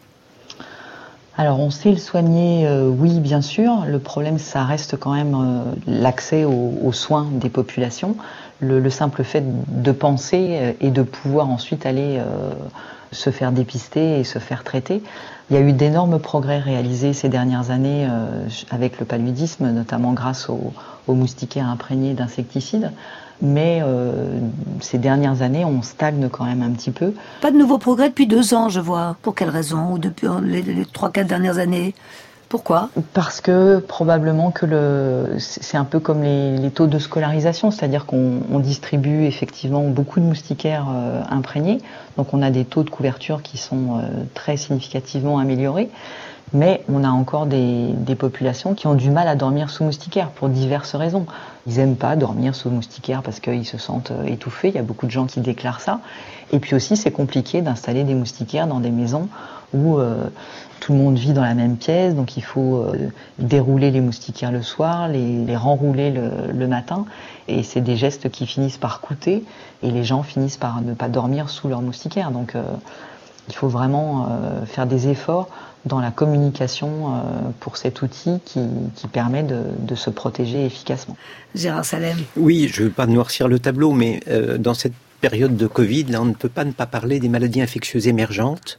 Alors on sait le soigner, oui bien sûr. Le problème ça reste quand même l'accès aux soins des populations. Le simple fait de penser et de pouvoir ensuite aller se faire dépister et se faire traiter. Il y a eu d'énormes progrès réalisés ces dernières années avec le paludisme, notamment grâce aux moustiquaires imprégnés d'insecticides. Mais ces dernières années, on stagne quand même un petit peu. Pas de nouveaux progrès depuis 2 ans, je vois. Pour quelle raison? Ou depuis les 3-4 dernières années? Pourquoi ? Parce que probablement que c'est un peu comme les taux de scolarisation, c'est-à-dire qu'on distribue effectivement beaucoup de moustiquaires imprégnés, donc on a des taux de couverture qui sont très significativement améliorés, mais on a encore des populations qui ont du mal à dormir sous moustiquaire pour diverses raisons. Ils n'aiment pas dormir sous moustiquaire parce qu'ils se sentent étouffés, il y a beaucoup de gens qui déclarent ça, et puis aussi c'est compliqué d'installer des moustiquaires dans des maisons où tout le monde vit dans la même pièce, donc il faut dérouler les moustiquaires le soir, les renrouler le matin, et c'est des gestes qui finissent par coûter, et les gens finissent par ne pas dormir sous leurs moustiquaires. Donc il faut vraiment faire des efforts dans la communication pour cet outil qui permet de se protéger efficacement. Gérard Salem. Oui, je ne veux pas noircir le tableau, mais dans cette période de Covid, là, on ne peut pas ne pas parler des maladies infectieuses émergentes.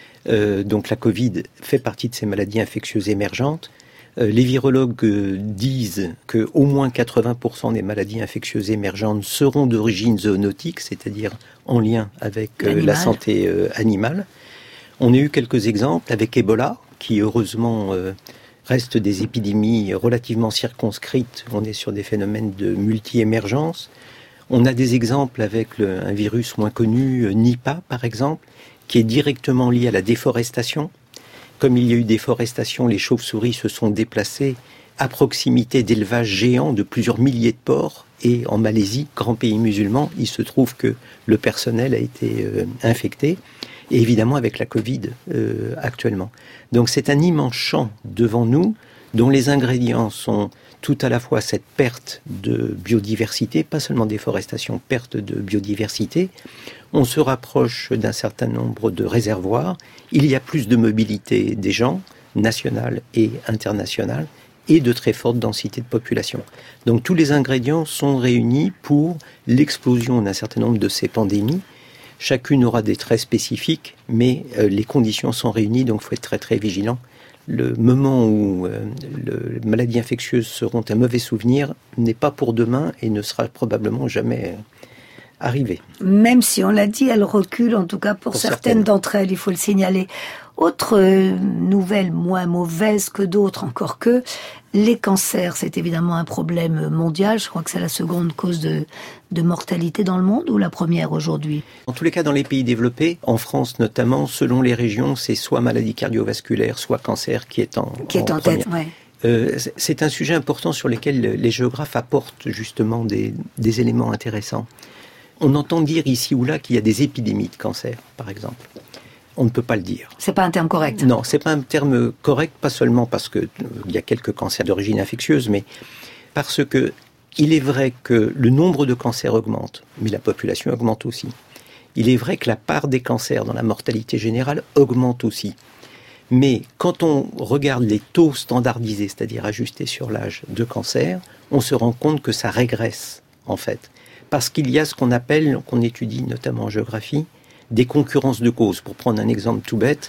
Donc la Covid fait partie de ces maladies infectieuses émergentes. Les virologues disent que au moins 80% des maladies infectieuses émergentes seront d'origine zoonotique, c'est-à-dire en lien avec la santé animale. On a eu quelques exemples avec Ebola, qui heureusement reste des épidémies relativement circonscrites. On est sur des phénomènes de multi-émergence. On a des exemples avec un virus moins connu, Nipah par exemple, qui est directement lié à la déforestation. Comme il y a eu déforestation, les chauves-souris se sont déplacées à proximité d'élevages géants de plusieurs milliers de porcs. Et en Malaisie, grand pays musulman, il se trouve que le personnel a été infecté. Et évidemment avec la Covid actuellement. Donc c'est un immense champ devant nous, dont les ingrédients sont tout à la fois cette perte de biodiversité, pas seulement déforestation, perte de biodiversité. On se rapproche d'un certain nombre de réservoirs. Il y a plus de mobilité des gens, nationale et internationale, et de très forte densité de population. Donc tous les ingrédients sont réunis pour l'explosion d'un certain nombre de ces pandémies. Chacune aura des traits spécifiques, mais les conditions sont réunies, donc il faut être très très vigilant. Le moment où les maladies infectieuses seront un mauvais souvenir n'est pas pour demain et ne sera probablement jamais arrivé. Même si on l'a dit, elle recule, en tout cas pour certaines d'entre elles, il faut le signaler. Autre nouvelle moins mauvaise que d'autres, encore que les cancers, c'est évidemment un problème mondial. Je crois que c'est la seconde cause de mortalité dans le monde, ou la première aujourd'hui? En tous les cas, dans les pays développés, en France notamment, selon les régions, c'est soit maladie cardiovasculaire, soit cancer qui est en tête. Ouais. C'est un sujet important sur lequel les géographes apportent justement des éléments intéressants. On entend dire ici ou là qu'il y a des épidémies de cancer, par exemple. On ne peut pas le dire. C'est pas un terme correct. Non, c'est pas un terme correct, pas seulement parce que il y a quelques cancers d'origine infectieuse, mais parce que il est vrai que le nombre de cancers augmente, mais la population augmente aussi. Il est vrai que la part des cancers dans la mortalité générale augmente aussi. Mais quand on regarde les taux standardisés, c'est-à-dire ajustés sur l'âge de cancer, on se rend compte que ça régresse, en fait. Parce qu'il y a ce qu'on appelle, qu'on étudie notamment en géographie, des concurrences de causes. Pour prendre un exemple tout bête,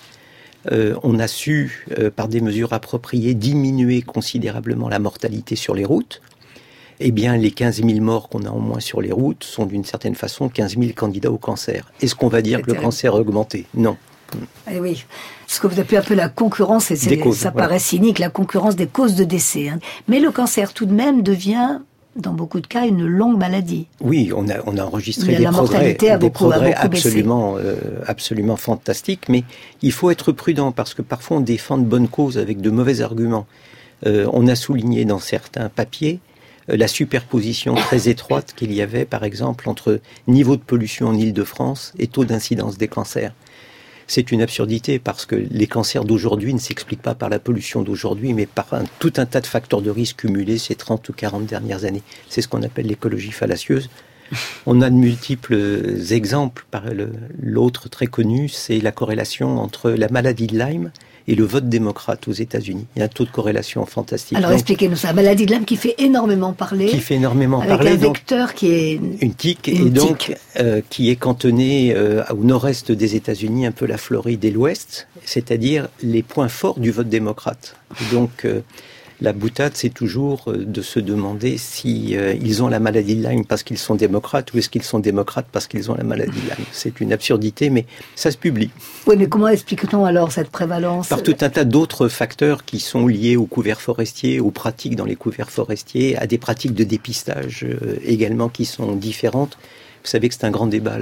on a su, par des mesures appropriées, diminuer considérablement la mortalité sur les routes. Eh bien, les 15 000 morts qu'on a en moins sur les routes sont d'une certaine façon 15 000 candidats au cancer. Est-ce qu'on va dire que le cancer a augmenté? Non. Eh oui, ce que vous appelez un peu la concurrence, et causes, ça paraît cynique, la concurrence des causes de décès. Hein. Mais le cancer, tout de même, devient, dans beaucoup de cas, une longue maladie. Oui, on a enregistré des progrès absolument fantastiques, mais il faut être prudent parce que parfois on défend de bonnes causes avec de mauvais arguments. On a souligné dans certains papiers la superposition très étroite qu'il y avait, par exemple, entre niveau de pollution en Île-de-France et taux d'incidence des cancers. C'est une absurdité parce que les cancers d'aujourd'hui ne s'expliquent pas par la pollution d'aujourd'hui, mais par tout un tas de facteurs de risque cumulés ces 30 ou 40 dernières années. C'est ce qu'on appelle l'écologie fallacieuse. On a de multiples exemples. L'autre très connu, c'est la corrélation entre la maladie de Lyme et le vote démocrate aux États-Unis. Il y a un taux de corrélation fantastique. Alors expliquez-nous ça. La maladie de Lyme qui fait énormément parler. Qui fait énormément avec parler. Avec un vecteur qui est une tique, et donc qui est cantonné au nord-est des États-Unis, un peu la Floride et l'Ouest, c'est-à-dire les points forts du vote démocrate. Donc La boutade, c'est toujours de se demander si ils ont la maladie de Lyme parce qu'ils sont démocrates ou est-ce qu'ils sont démocrates parce qu'ils ont la maladie de Lyme. C'est une absurdité, mais ça se publie. Oui, mais comment explique-t-on alors cette prévalence? Par tout un tas d'autres facteurs qui sont liés aux couverts forestiers, aux pratiques dans les couverts forestiers, à des pratiques de dépistage également qui sont différentes. Vous savez que c'est un grand débat,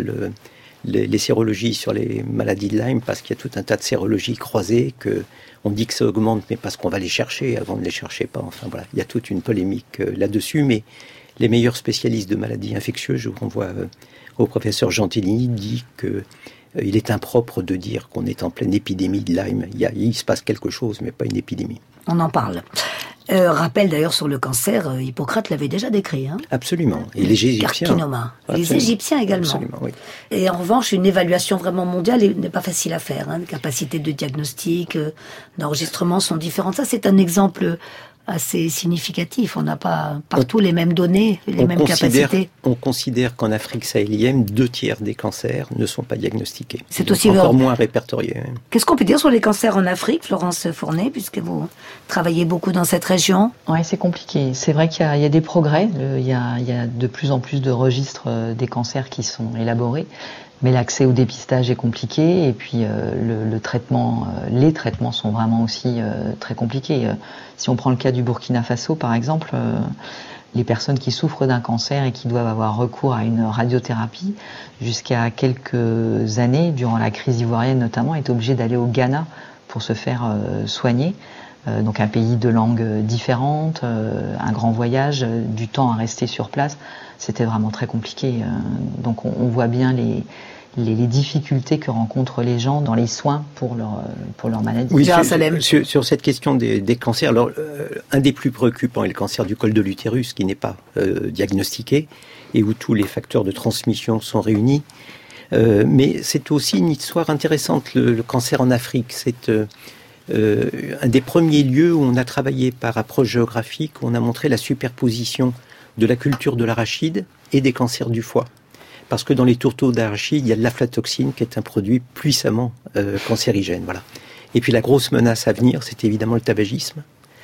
les sérologies sur les maladies de Lyme, parce qu'il y a tout un tas de sérologies croisées, on dit que ça augmente, mais parce qu'on va les chercher, avant on ne les cherchait pas. Enfin voilà, il y a toute une polémique là-dessus, mais les meilleurs spécialistes de maladies infectieuses, je vous renvoie au professeur Gentilini, dit qu'il est impropre de dire qu'on est en pleine épidémie de Lyme. Il se passe quelque chose, mais pas une épidémie. On en parle. Rappel d'ailleurs sur le cancer, Hippocrate l'avait déjà décrit. Hein. Absolument. Et les Égyptiens. Carcinoma. Les Égyptiens également. Absolument, oui. Et en revanche, une évaluation vraiment mondiale n'est pas facile à faire. Hein. Les capacités de diagnostic, d'enregistrement sont différentes. Ça, c'est un exemple assez significatif. On n'a pas partout les mêmes données, les mêmes capacités. On considère qu'en Afrique sahélienne, 2/3 des cancers ne sont pas diagnostiqués. C'est aussi encore moins répertoriés. Qu'est-ce qu'on peut dire sur les cancers en Afrique, Florence Fournet, puisque vous travaillez beaucoup dans cette région? Oui, c'est compliqué. C'est vrai qu'il y a des progrès. Il y a de plus en plus de registres des cancers qui sont élaborés. Mais l'accès au dépistage est compliqué et puis les traitements sont vraiment aussi très compliqués. Si on prend le cas du Burkina Faso, par exemple, les personnes qui souffrent d'un cancer et qui doivent avoir recours à une radiothérapie, jusqu'à quelques années, durant la crise ivoirienne notamment, étaient obligées d'aller au Ghana pour se faire soigner. Donc un pays de langue différente, un grand voyage, du temps à rester sur place, c'était vraiment très compliqué. Donc on voit bien les difficultés que rencontrent les gens dans les soins pour leur maladie. Oui, sur cette question des cancers, alors un des plus préoccupants est le cancer du col de l'utérus qui n'est pas diagnostiqué et où tous les facteurs de transmission sont réunis. Mais c'est aussi une histoire intéressante, le cancer en Afrique. C'est un des premiers lieux où on a travaillé par approche géographique, où on a montré la superposition de la culture de l'arachide et des cancers du foie. Parce que dans les tourteaux d'arachide, il y a de l'aflatoxine qui est un produit puissamment cancérigène. Voilà. Et puis la grosse menace à venir, c'est évidemment le tabagisme,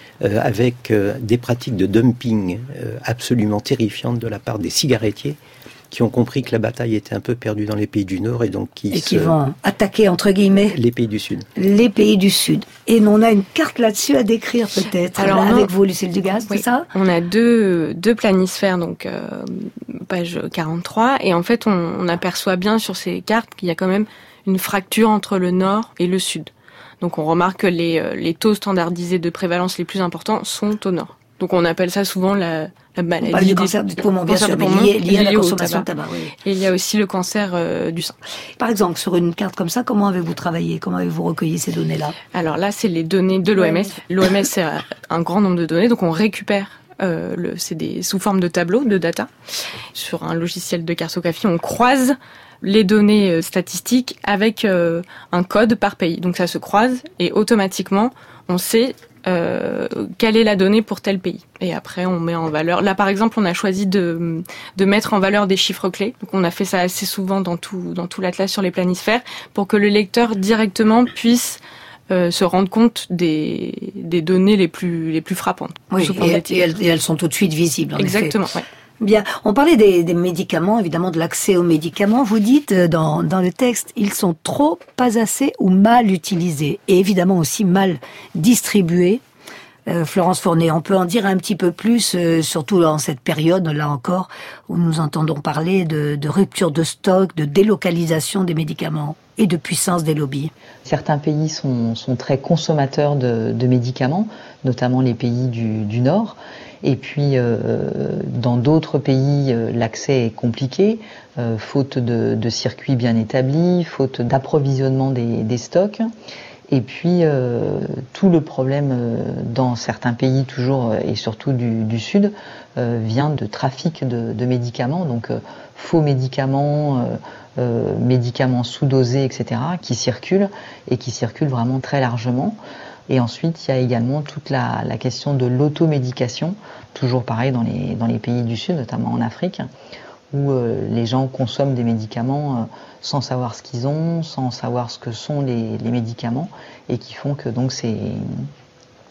avec des pratiques de dumping absolument terrifiantes de la part des cigarettiers, qui ont compris que la bataille était un peu perdue dans les pays du Nord et donc qui vont attaquer, entre guillemets, les pays du Sud. Les pays du Sud. Et on a une carte là-dessus à décrire peut-être. Alors, avec vous, Lucille Dugas, oui, c'est ça? On a deux planisphères, donc page 43. Et en fait, on aperçoit bien sur ces cartes qu'il y a quand même une fracture entre le Nord et le Sud. Donc on remarque que les taux standardisés de prévalence les plus importants sont au Nord. Donc on appelle ça souvent la maladie du cancer du poumon, bien sûr, mais lié à la consommation de tabac. Oui. Et il y a aussi le cancer du sein. Par exemple, sur une carte comme ça, comment avez-vous travaillé? Comment avez-vous recueilli ces données-là? Alors là, c'est les données de l'OMS. L'OMS, c'est un grand nombre de données, donc on récupère c'est sous forme de tableaux, de data. Sur un logiciel de cartographie, on croise les données statistiques avec un code par pays. Donc ça se croise et automatiquement, on sait quelle est la donnée pour tel pays. Et après, on met en valeur. Là, par exemple, on a choisi de mettre en valeur des chiffres clés. Donc, on a fait ça assez souvent dans tout l'atlas sur les planisphères pour que le lecteur directement puisse se rendre compte des données les plus frappantes. Oui, et elles sont tout de suite visibles. Exactement. Ouais. Bien, on parlait des médicaments, évidemment de l'accès aux médicaments. Vous dites dans le texte, ils sont trop, pas assez ou mal utilisés et évidemment aussi mal distribués. Florence Fournet, on peut en dire un petit peu plus, surtout dans cette période, là encore, où nous entendons parler de rupture de stock, de délocalisation des médicaments et de puissance des lobbies. Certains pays sont très consommateurs de médicaments, notamment les pays du Nord. Et puis, dans d'autres pays, l'accès est compliqué, faute de circuits bien établis, faute d'approvisionnement des stocks. Et puis, tout le problème dans certains pays, toujours, et surtout du Sud, vient de trafic de médicaments, donc faux médicaments, médicaments sous-dosés, etc., qui circulent, et qui circulent vraiment très largement. Et ensuite, il y a également toute la question de l'automédication, toujours pareil dans les pays du Sud, notamment en Afrique, où les gens consomment des médicaments sans savoir ce qu'ils ont, sans savoir ce que sont les médicaments, et qui font que donc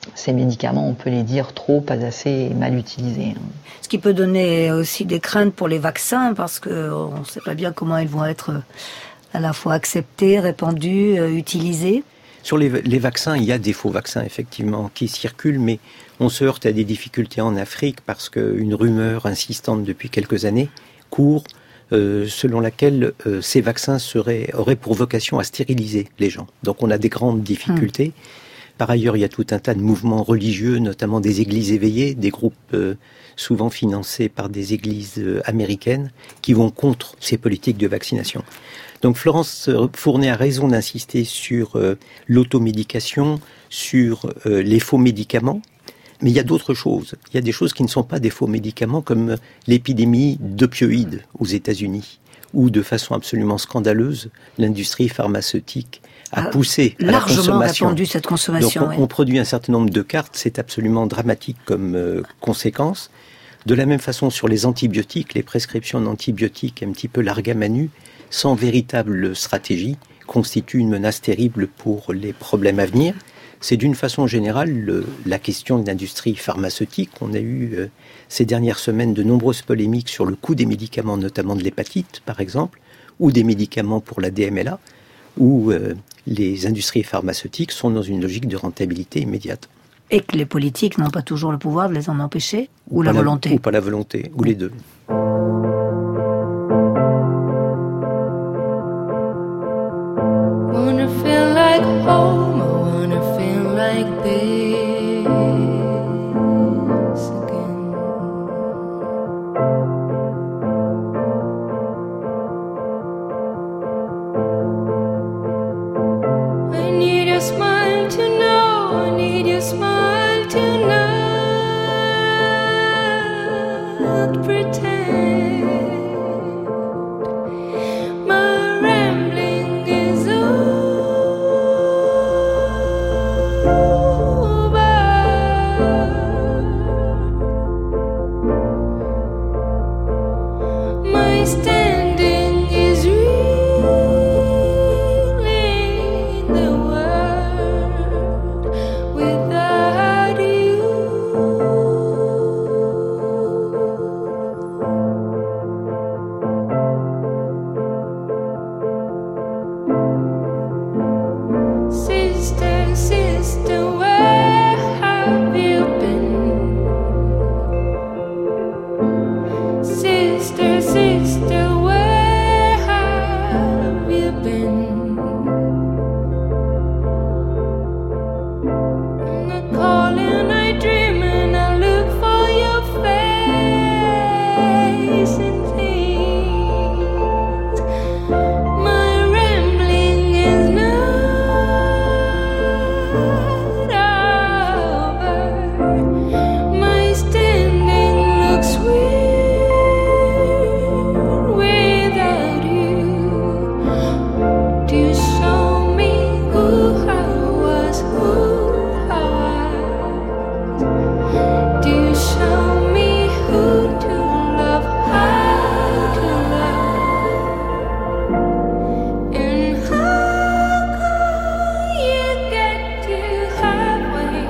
ces médicaments, on peut les dire trop, pas assez, mal utilisés. Ce qui peut donner aussi des craintes pour les vaccins, parce qu'on ne sait pas bien comment ils vont être à la fois acceptés, répandus, utilisés. Sur les vaccins, il y a des faux vaccins, effectivement, qui circulent, mais on se heurte à des difficultés en Afrique parce qu'une rumeur insistante depuis quelques années court selon laquelle ces vaccins auraient pour vocation à stériliser les gens. Donc on a des grandes difficultés. Par ailleurs, il y a tout un tas de mouvements religieux, notamment des églises éveillées, des groupes souvent financés par des églises américaines, qui vont contre ces politiques de vaccination. Donc Florence Fournet a raison d'insister sur l'automédication, sur les faux médicaments, mais il y a d'autres choses. Il y a des choses qui ne sont pas des faux médicaments, comme l'épidémie d'opioïdes aux États-Unis, où de façon absolument scandaleuse, l'industrie pharmaceutique a poussé à la consommation. Largement répandu cette consommation. Donc on produit un certain nombre de cartes, c'est absolument dramatique comme conséquence. De la même façon, sur les antibiotiques, les prescriptions d'antibiotiques un petit peu largues à main nue, sans véritable stratégie, constituent une menace terrible pour les problèmes à venir. C'est d'une façon générale la question de l'industrie pharmaceutique. On a eu ces dernières semaines de nombreuses polémiques sur le coût des médicaments, notamment de l'hépatite par exemple, ou des médicaments pour la DMLA, où les industries pharmaceutiques sont dans une logique de rentabilité immédiate. Et que les politiques n'ont pas toujours le pouvoir de les en empêcher, ou la volonté. Ou pas la volonté, ou les deux. Wanna feel like home, I wanna feel like this again. I need your smile to know, I need your smile to not pretend. My rambling is my standing is real in the world without you. Sister, sister, where have you been? Sister, sister, where have you been? And I call and I dream and I look for your face in things. My rambling is not over. My standing looks weird without you. Do you show me who I was, who I was? Do you show me who to love, how to love? And how come you get to halfway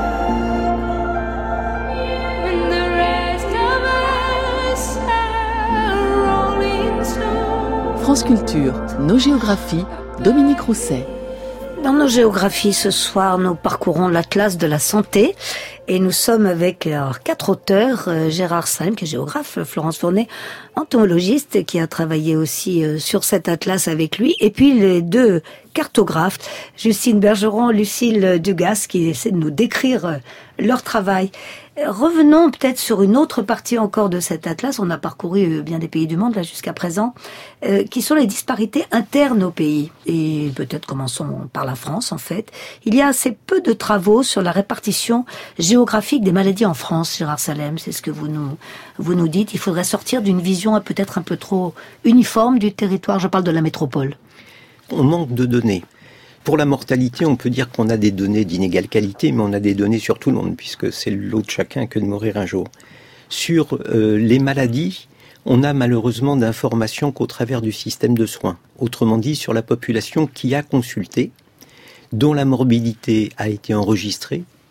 when the rest of us are rolling stone? France Culture, nos géographies, Dominique Rousset. Dans nos géographies ce soir, nous parcourons l'Atlas de la santé et nous sommes avec 4 auteurs, Gérard Salem qui est géographe, Florence Fournet, entomologiste qui a travaillé aussi sur cet atlas avec lui, et puis les 2 cartographes, Justine Bergeron, Lucille Dugas, qui essaient de nous décrire leur travail. Revenons peut-être sur une autre partie encore de cet atlas. On a parcouru bien des pays du monde là jusqu'à présent, qui sont les disparités internes aux pays. Et peut-être commençons par la France en fait. Il y a assez peu de travaux sur la répartition géographique des maladies en France, Gérard Salem. C'est ce que vous nous dites. Il faudrait sortir d'une vision peut-être un peu trop uniforme du territoire. Je parle de la métropole. On manque de données. Pour la mortalité, on peut dire qu'on a des données d'inégale qualité, mais on a des données sur tout le monde, puisque c'est le lot de chacun que de mourir un jour. Sur les maladies, on a malheureusement d'informations qu'au travers du système de soins. Autrement dit, sur la population qui a consulté, dont la morbidité a été enregistrée,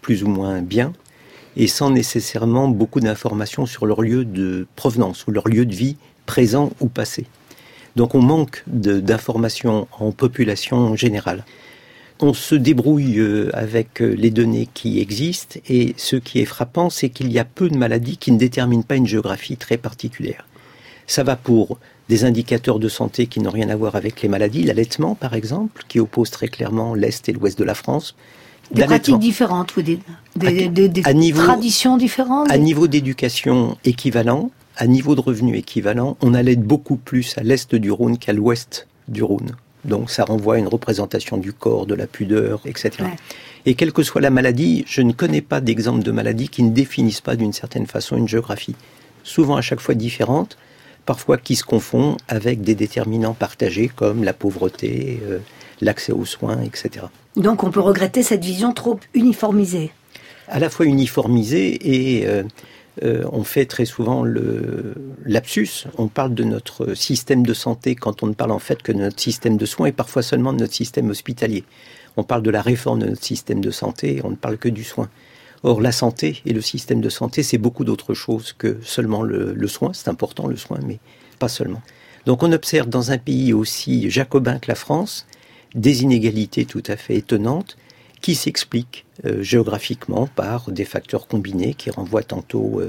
plus ou moins bien, et sans nécessairement beaucoup d'informations sur leur lieu de provenance ou leur lieu de vie présent ou passé. Donc on manque d'informations en population générale. On se débrouille avec les données qui existent, et ce qui est frappant, c'est qu'il y a peu de maladies qui ne déterminent pas une géographie très particulière. Ça va pour des indicateurs de santé qui n'ont rien à voir avec les maladies, l'allaitement par exemple, qui oppose très clairement l'Est et l'Ouest de la France. Des pratiques différentes, vous dites, des traditions différentes. À niveau d'éducation équivalent, à niveau de revenus équivalent, on allaite beaucoup plus à l'Est du Rhône qu'à l'Ouest du Rhône. Donc ça renvoie à une représentation du corps, de la pudeur, etc. Ouais. Et quelle que soit la maladie, je ne connais pas d'exemple de maladies qui ne définissent pas d'une certaine façon une géographie. Souvent à chaque fois différentes, parfois qui se confondent avec des déterminants partagés comme la pauvreté, l'accès aux soins, etc. Donc on peut regretter cette vision trop uniformisée. À la fois uniformisée et on fait très souvent le lapsus. On parle de notre système de santé quand on ne parle en fait que de notre système de soins et parfois seulement de notre système hospitalier. On parle de la réforme de notre système de santé et on ne parle que du soin. Or, la santé et le système de santé, c'est beaucoup d'autres choses que seulement le soin. C'est important le soin, mais pas seulement. Donc on observe dans un pays aussi jacobin que la France des inégalités tout à fait étonnantes qui s'expliquent géographiquement par des facteurs combinés qui renvoient tantôt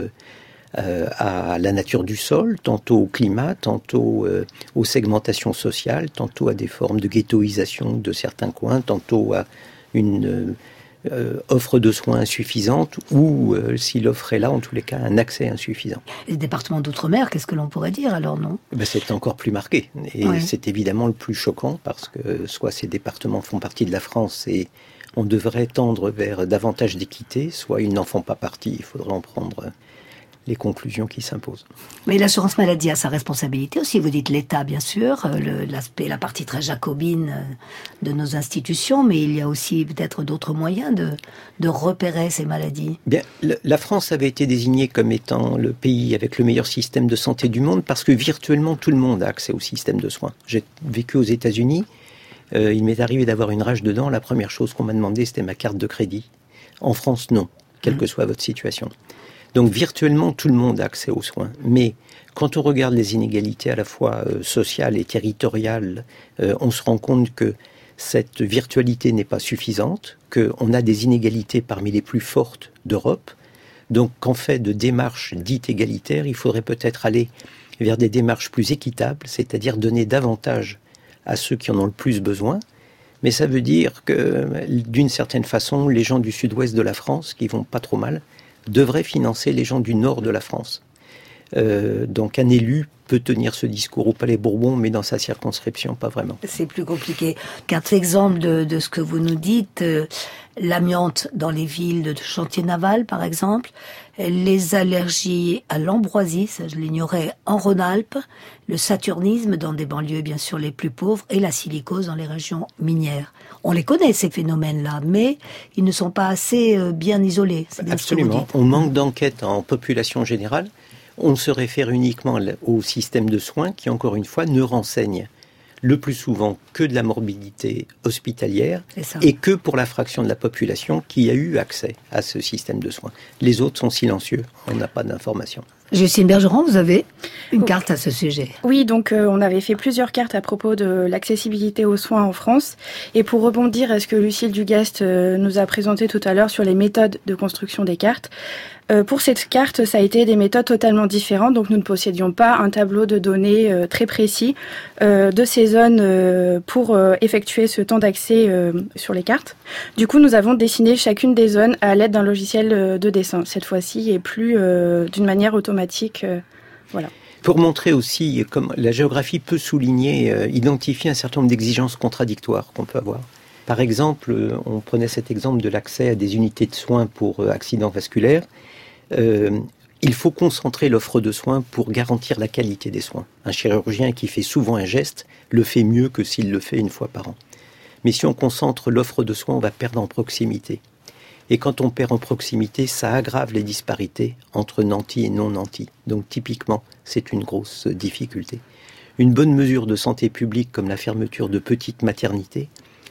à la nature du sol, tantôt au climat, tantôt aux segmentations sociales, tantôt à des formes de ghettoisation de certains coins, tantôt à une offre de soins insuffisante ou, si l'offre est là, en tous les cas, un accès insuffisant. Les départements d'outre-mer, qu'est-ce que l'on pourrait dire alors, non ? C'est encore plus marqué. Et c'est évidemment le plus choquant parce que soit ces départements font partie de la France et on devrait tendre vers davantage d'équité, soit ils n'en font pas partie. Il faudrait en prendre les conclusions qui s'imposent. Mais l'assurance maladie a sa responsabilité aussi. Vous dites l'État, bien sûr, la partie très jacobine de nos institutions, mais il y a aussi peut-être d'autres moyens de repérer ces maladies. Bien, la France avait été désignée comme étant le pays avec le meilleur système de santé du monde parce que virtuellement tout le monde a accès au système de soins. J'ai vécu aux États-Unis. Il m'est arrivé d'avoir une rage dedans. La première chose qu'on m'a demandé, c'était ma carte de crédit. En France, non, quelle que soit votre situation. Donc virtuellement, tout le monde a accès aux soins. Mais quand on regarde les inégalités à la fois sociales et territoriales, on se rend compte que cette virtualité n'est pas suffisante, qu'on a des inégalités parmi les plus fortes d'Europe. Donc qu'en fait de démarches dites égalitaires, il faudrait peut-être aller vers des démarches plus équitables, c'est-à-dire donner davantage à ceux qui en ont le plus besoin. Mais ça veut dire que, d'une certaine façon, les gens du sud-ouest de la France, qui vont pas trop mal, devrait financer les gens du nord de la France. Donc un élu peut tenir ce discours au Palais Bourbon, mais dans sa circonscription, pas vraiment. C'est plus compliqué. 4 exemples de ce que vous nous dites. L'amiante dans les villes de chantier naval, par exemple. Les allergies à l'ambroisie, ça je l'ignorais, en Rhône-Alpes. Le saturnisme dans des banlieues, bien sûr, les plus pauvres. Et la silicose dans les régions minières. On les connaît, ces phénomènes-là, mais ils ne sont pas assez bien isolés. C'est absolument. On manque d'enquête en population générale. On se réfère uniquement au système de soins qui, encore une fois, ne renseigne le plus souvent que de la morbidité hospitalière et que pour la fraction de la population qui a eu accès à ce système de soins. Les autres sont silencieux, on n'a pas d'informations. Justine Bergeron, vous avez une carte à ce sujet. Oui, donc on avait fait plusieurs cartes à propos de l'accessibilité aux soins en France. Et pour rebondir à ce que Lucille Dugast nous a présenté tout à l'heure sur les méthodes de construction des cartes, pour cette carte, ça a été des méthodes totalement différentes. Donc nous ne possédions pas un tableau de données très précis de ces zones pour effectuer ce temps d'accès sur les cartes. Du coup, nous avons dessiné chacune des zones à l'aide d'un logiciel de dessin, cette fois-ci, et plus d'une manière automatique. Voilà. Pour montrer aussi comme la géographie peut souligner, identifier un certain nombre d'exigences contradictoires qu'on peut avoir. Par exemple, on prenait cet exemple de l'accès à des unités de soins pour accidents vasculaires. Il faut concentrer l'offre de soins pour garantir la qualité des soins. Un chirurgien qui fait souvent un geste le fait mieux que s'il le fait une fois par an. Mais si on concentre l'offre de soins, on va perdre en proximité. Et quand on perd en proximité, ça aggrave les disparités entre nantis et non nantis. Donc typiquement, c'est une grosse difficulté. Une bonne mesure de santé publique comme la fermeture de petites maternités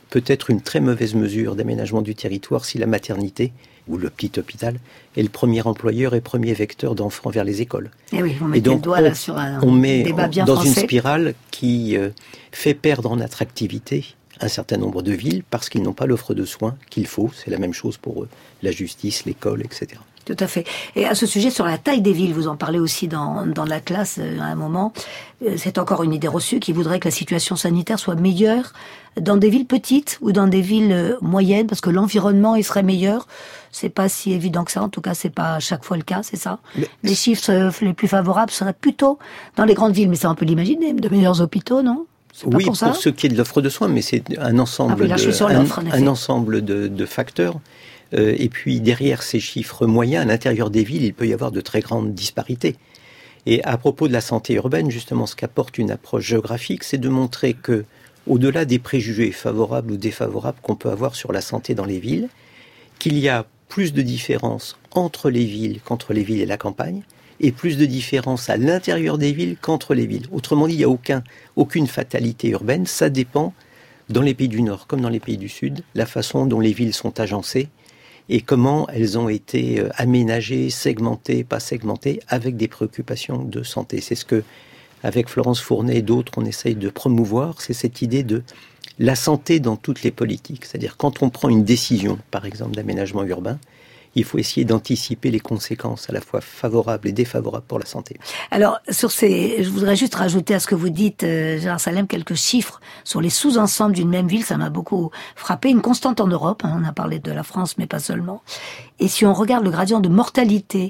peut être une très mauvaise mesure d'aménagement du territoire si la maternité ou le petit hôpital est le premier employeur et premier vecteur d'enfants vers les écoles. Et oui, vous mettez le doigt là sur un débat bien dans français. Une spirale qui fait perdre en attractivité un certain nombre de villes parce qu'ils n'ont pas l'offre de soins qu'il faut. C'est la même chose pour eux, la justice, l'école, etc. Tout à fait. Et à ce sujet, sur la taille des villes, vous en parlez aussi dans l'Atlas à un moment, c'est encore une idée reçue qui voudrait que la situation sanitaire soit meilleure dans des villes petites ou dans des villes moyennes, parce que l'environnement, il serait meilleur. C'est pas si évident que ça, en tout cas, c'est pas à chaque fois le cas, c'est ça. Les chiffres les plus favorables seraient plutôt dans les grandes villes, mais ça on peut l'imaginer, de meilleurs hôpitaux, non ? Oui, pour ce qui est de l'offre de soins, mais c'est un ensemble, un ensemble de facteurs. Et puis derrière ces chiffres moyens, à l'intérieur des villes, il peut y avoir de très grandes disparités. Et à propos de la santé urbaine, justement, ce qu'apporte une approche géographique, c'est de montrer que, au-delà des préjugés favorables ou défavorables qu'on peut avoir sur la santé dans les villes, qu'il y a plus de différences entre les villes qu'entre les villes et la campagne, et plus de différences à l'intérieur des villes qu'entre les villes. Autrement dit, il n'y a aucune fatalité urbaine, ça dépend, dans les pays du Nord comme dans les pays du Sud, la façon dont les villes sont agencées, et comment elles ont été aménagées, segmentées, pas segmentées, avec des préoccupations de santé. C'est ce que, avec Florence Fournet et d'autres, on essaye de promouvoir, c'est cette idée de la santé dans toutes les politiques. C'est-à-dire, quand on prend une décision, par exemple, d'aménagement urbain, il faut essayer d'anticiper les conséquences à la fois favorables et défavorables pour la santé. Alors, je voudrais juste rajouter à ce que vous dites, Gérard Salem, quelques chiffres sur les sous-ensembles d'une même ville. Ça m'a beaucoup frappé. Une constante en Europe, on a parlé de la France, mais pas seulement. Et si on regarde le gradient de mortalité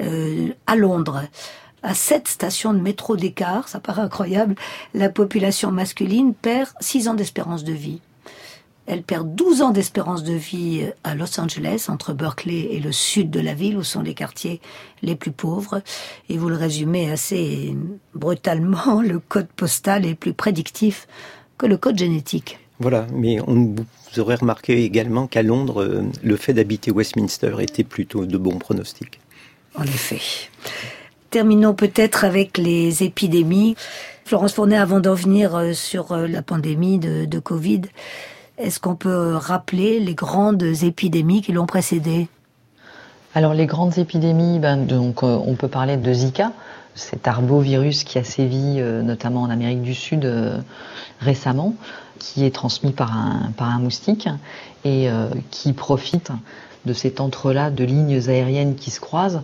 à Londres, à 7 stations de métro d'écart, ça paraît incroyable, la population masculine perd 6 ans d'espérance de vie. Elle perd 12 ans d'espérance de vie à Los Angeles, entre Berkeley et le sud de la ville, où sont les quartiers les plus pauvres. Et vous le résumez assez brutalement, le code postal est plus prédictif que le code génétique. Voilà, mais vous aurez remarqué également qu'à Londres, le fait d'habiter Westminster était plutôt de bons pronostics. En effet. Terminons peut-être avec les épidémies. Florence Fournet, avant d'en venir sur la pandémie de Covid, est-ce qu'on peut rappeler les grandes épidémies qui l'ont précédée ? Alors les grandes épidémies, donc on peut parler de Zika, cet arbovirus qui a sévi notamment en Amérique du Sud récemment, qui est transmis par un moustique et qui profite de cet entrelac de lignes aériennes qui se croisent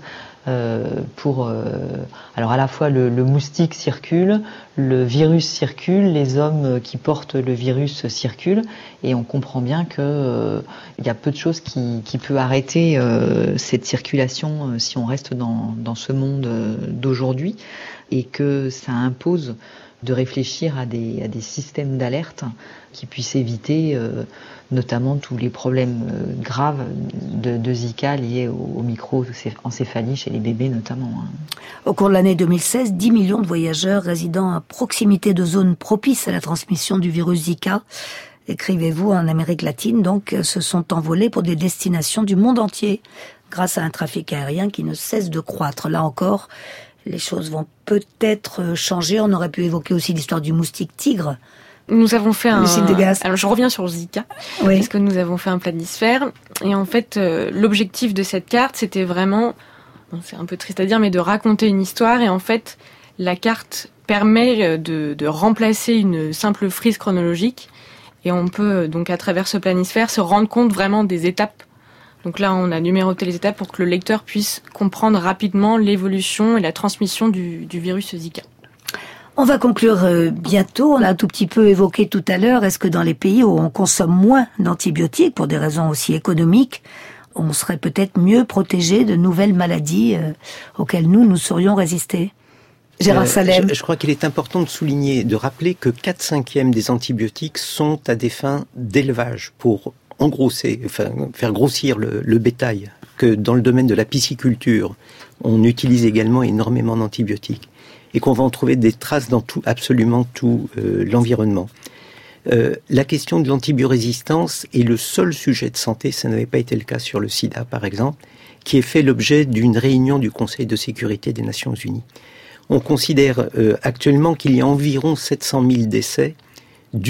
pour alors à la fois le moustique circule, le virus circule, les hommes qui portent le virus circulent, et on comprend bien que il y a peu de choses qui peut arrêter cette circulation si on reste dans ce monde d'aujourd'hui, et que ça impose de réfléchir à des systèmes d'alerte qui puissent éviter notamment tous les problèmes graves de Zika liés au microencéphalie chez les bébés notamment. Au cours de l'année 2016, 10 millions de voyageurs résidant à proximité de zones propices à la transmission du virus Zika, écrivez-vous, en Amérique latine, donc, se sont envolés pour des destinations du monde entier grâce à un trafic aérien qui ne cesse de croître. Là encore, les choses vont peut-être changer. On aurait pu évoquer aussi l'histoire du moustique tigre. Nous avons fait Alors je reviens sur Zika, oui. Parce que nous avons fait un planisphère. Et en fait, l'objectif de cette carte, c'était vraiment, c'est un peu triste à dire, mais de raconter une histoire. Et en fait, la carte permet de remplacer une simple frise chronologique. Et on peut, donc, à travers ce planisphère, se rendre compte vraiment des étapes. Donc là, on a numéroté les étapes pour que le lecteur puisse comprendre rapidement l'évolution et la transmission du virus Zika. On va conclure bientôt. On l'a un tout petit peu évoqué tout à l'heure. Est-ce que dans les pays où on consomme moins d'antibiotiques, pour des raisons aussi économiques, on serait peut-être mieux protégé de nouvelles maladies auxquelles nous saurions résister ? Gérard Salem. Je crois qu'il est important de souligner, de rappeler que 4/5 des antibiotiques sont à des fins d'élevage pour faire grossir le bétail, que dans le domaine de la pisciculture, on utilise également énormément d'antibiotiques, et qu'on va en trouver des traces dans absolument tout l'environnement. La question de l'antibiorésistance est le seul sujet de santé, ça n'avait pas été le cas sur le sida par exemple, qui est fait l'objet d'une réunion du Conseil de sécurité des Nations Unies. On considère actuellement qu'il y a environ 700 000 décès dus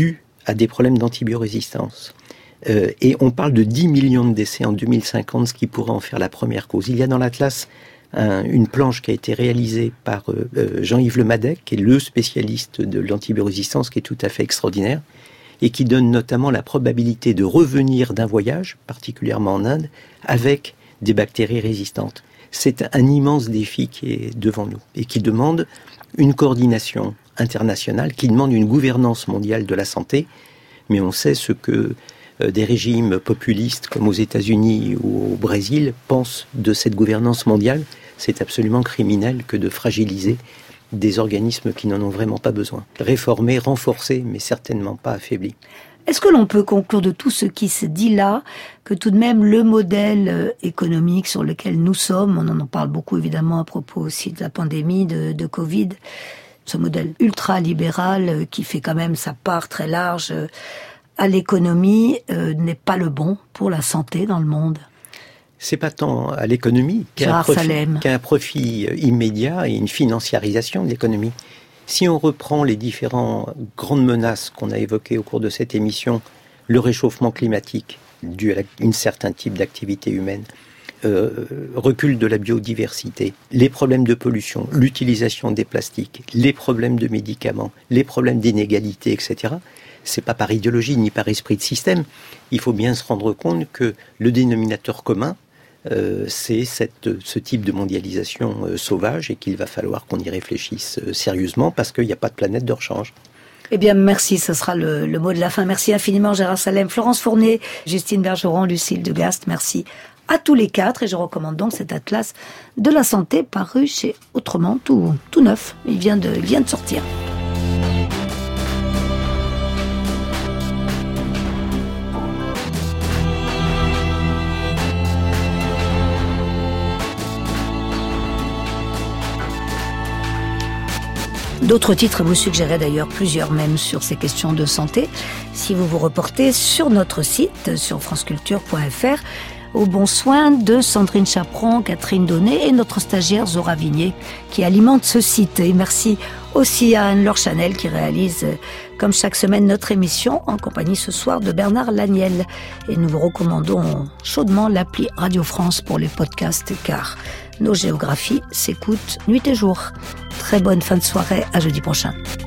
à des problèmes d'antibiorésistance. Et on parle de 10 millions de décès en 2050, ce qui pourrait en faire la première cause. Il y a dans l'Atlas une planche qui a été réalisée par Jean-Yves Lemadec, qui est le spécialiste de l'antibiorésistance, qui est tout à fait extraordinaire, et qui donne notamment la probabilité de revenir d'un voyage, particulièrement en Inde, avec des bactéries résistantes. C'est un immense défi qui est devant nous, et qui demande une coordination internationale, qui demande une gouvernance mondiale de la santé, mais on sait ce que des régimes populistes comme aux États-Unis ou au Brésil pensent de cette gouvernance mondiale. C'est absolument criminel que de fragiliser des organismes qui n'en ont vraiment pas besoin. Réformer, renforcer, mais certainement pas affaiblir. Est-ce que l'on peut conclure de tout ce qui se dit là que tout de même le modèle économique sur lequel nous sommes, on en parle beaucoup évidemment à propos aussi de la pandémie de Covid, ce modèle ultra-libéral qui fait quand même sa part très large à l'économie n'est pas le bon pour la santé dans le monde? C'est pas tant à l'économie qu'à un profit immédiat et une financiarisation de l'économie. Si on reprend les différentes grandes menaces qu'on a évoquées au cours de cette émission, le réchauffement climatique dû à un certain type d'activité humaine, recul de la biodiversité, les problèmes de pollution, l'utilisation des plastiques, les problèmes de médicaments, les problèmes d'inégalité, etc., c'est pas par idéologie ni par esprit de système. Il faut bien se rendre compte que le dénominateur commun, c'est ce type de mondialisation sauvage et qu'il va falloir qu'on y réfléchisse sérieusement parce qu'il n'y a pas de planète de rechange. Eh bien, merci, ce sera le mot de la fin. Merci infiniment Gérard Salem, Florence Fournier, Justine Bergeron, Lucille Degast. Merci à tous les quatre et je recommande donc cet atlas de la santé paru chez Autrement, tout neuf. Il vient de sortir. D'autres titres vous suggéraient d'ailleurs plusieurs même sur ces questions de santé. Si vous vous reportez sur notre site, sur franceculture.fr, au bon soin de Sandrine Chaperon, Catherine Donnet et notre stagiaire Zora Vignier qui alimente ce site. Et merci aussi à Anne-Laure Chanel qui réalise comme chaque semaine notre émission en compagnie ce soir de Bernard Laniel. Et nous vous recommandons chaudement l'appli Radio France pour les podcasts car nos géographies s'écoutent nuit et jour. Très bonne fin de soirée, à jeudi prochain.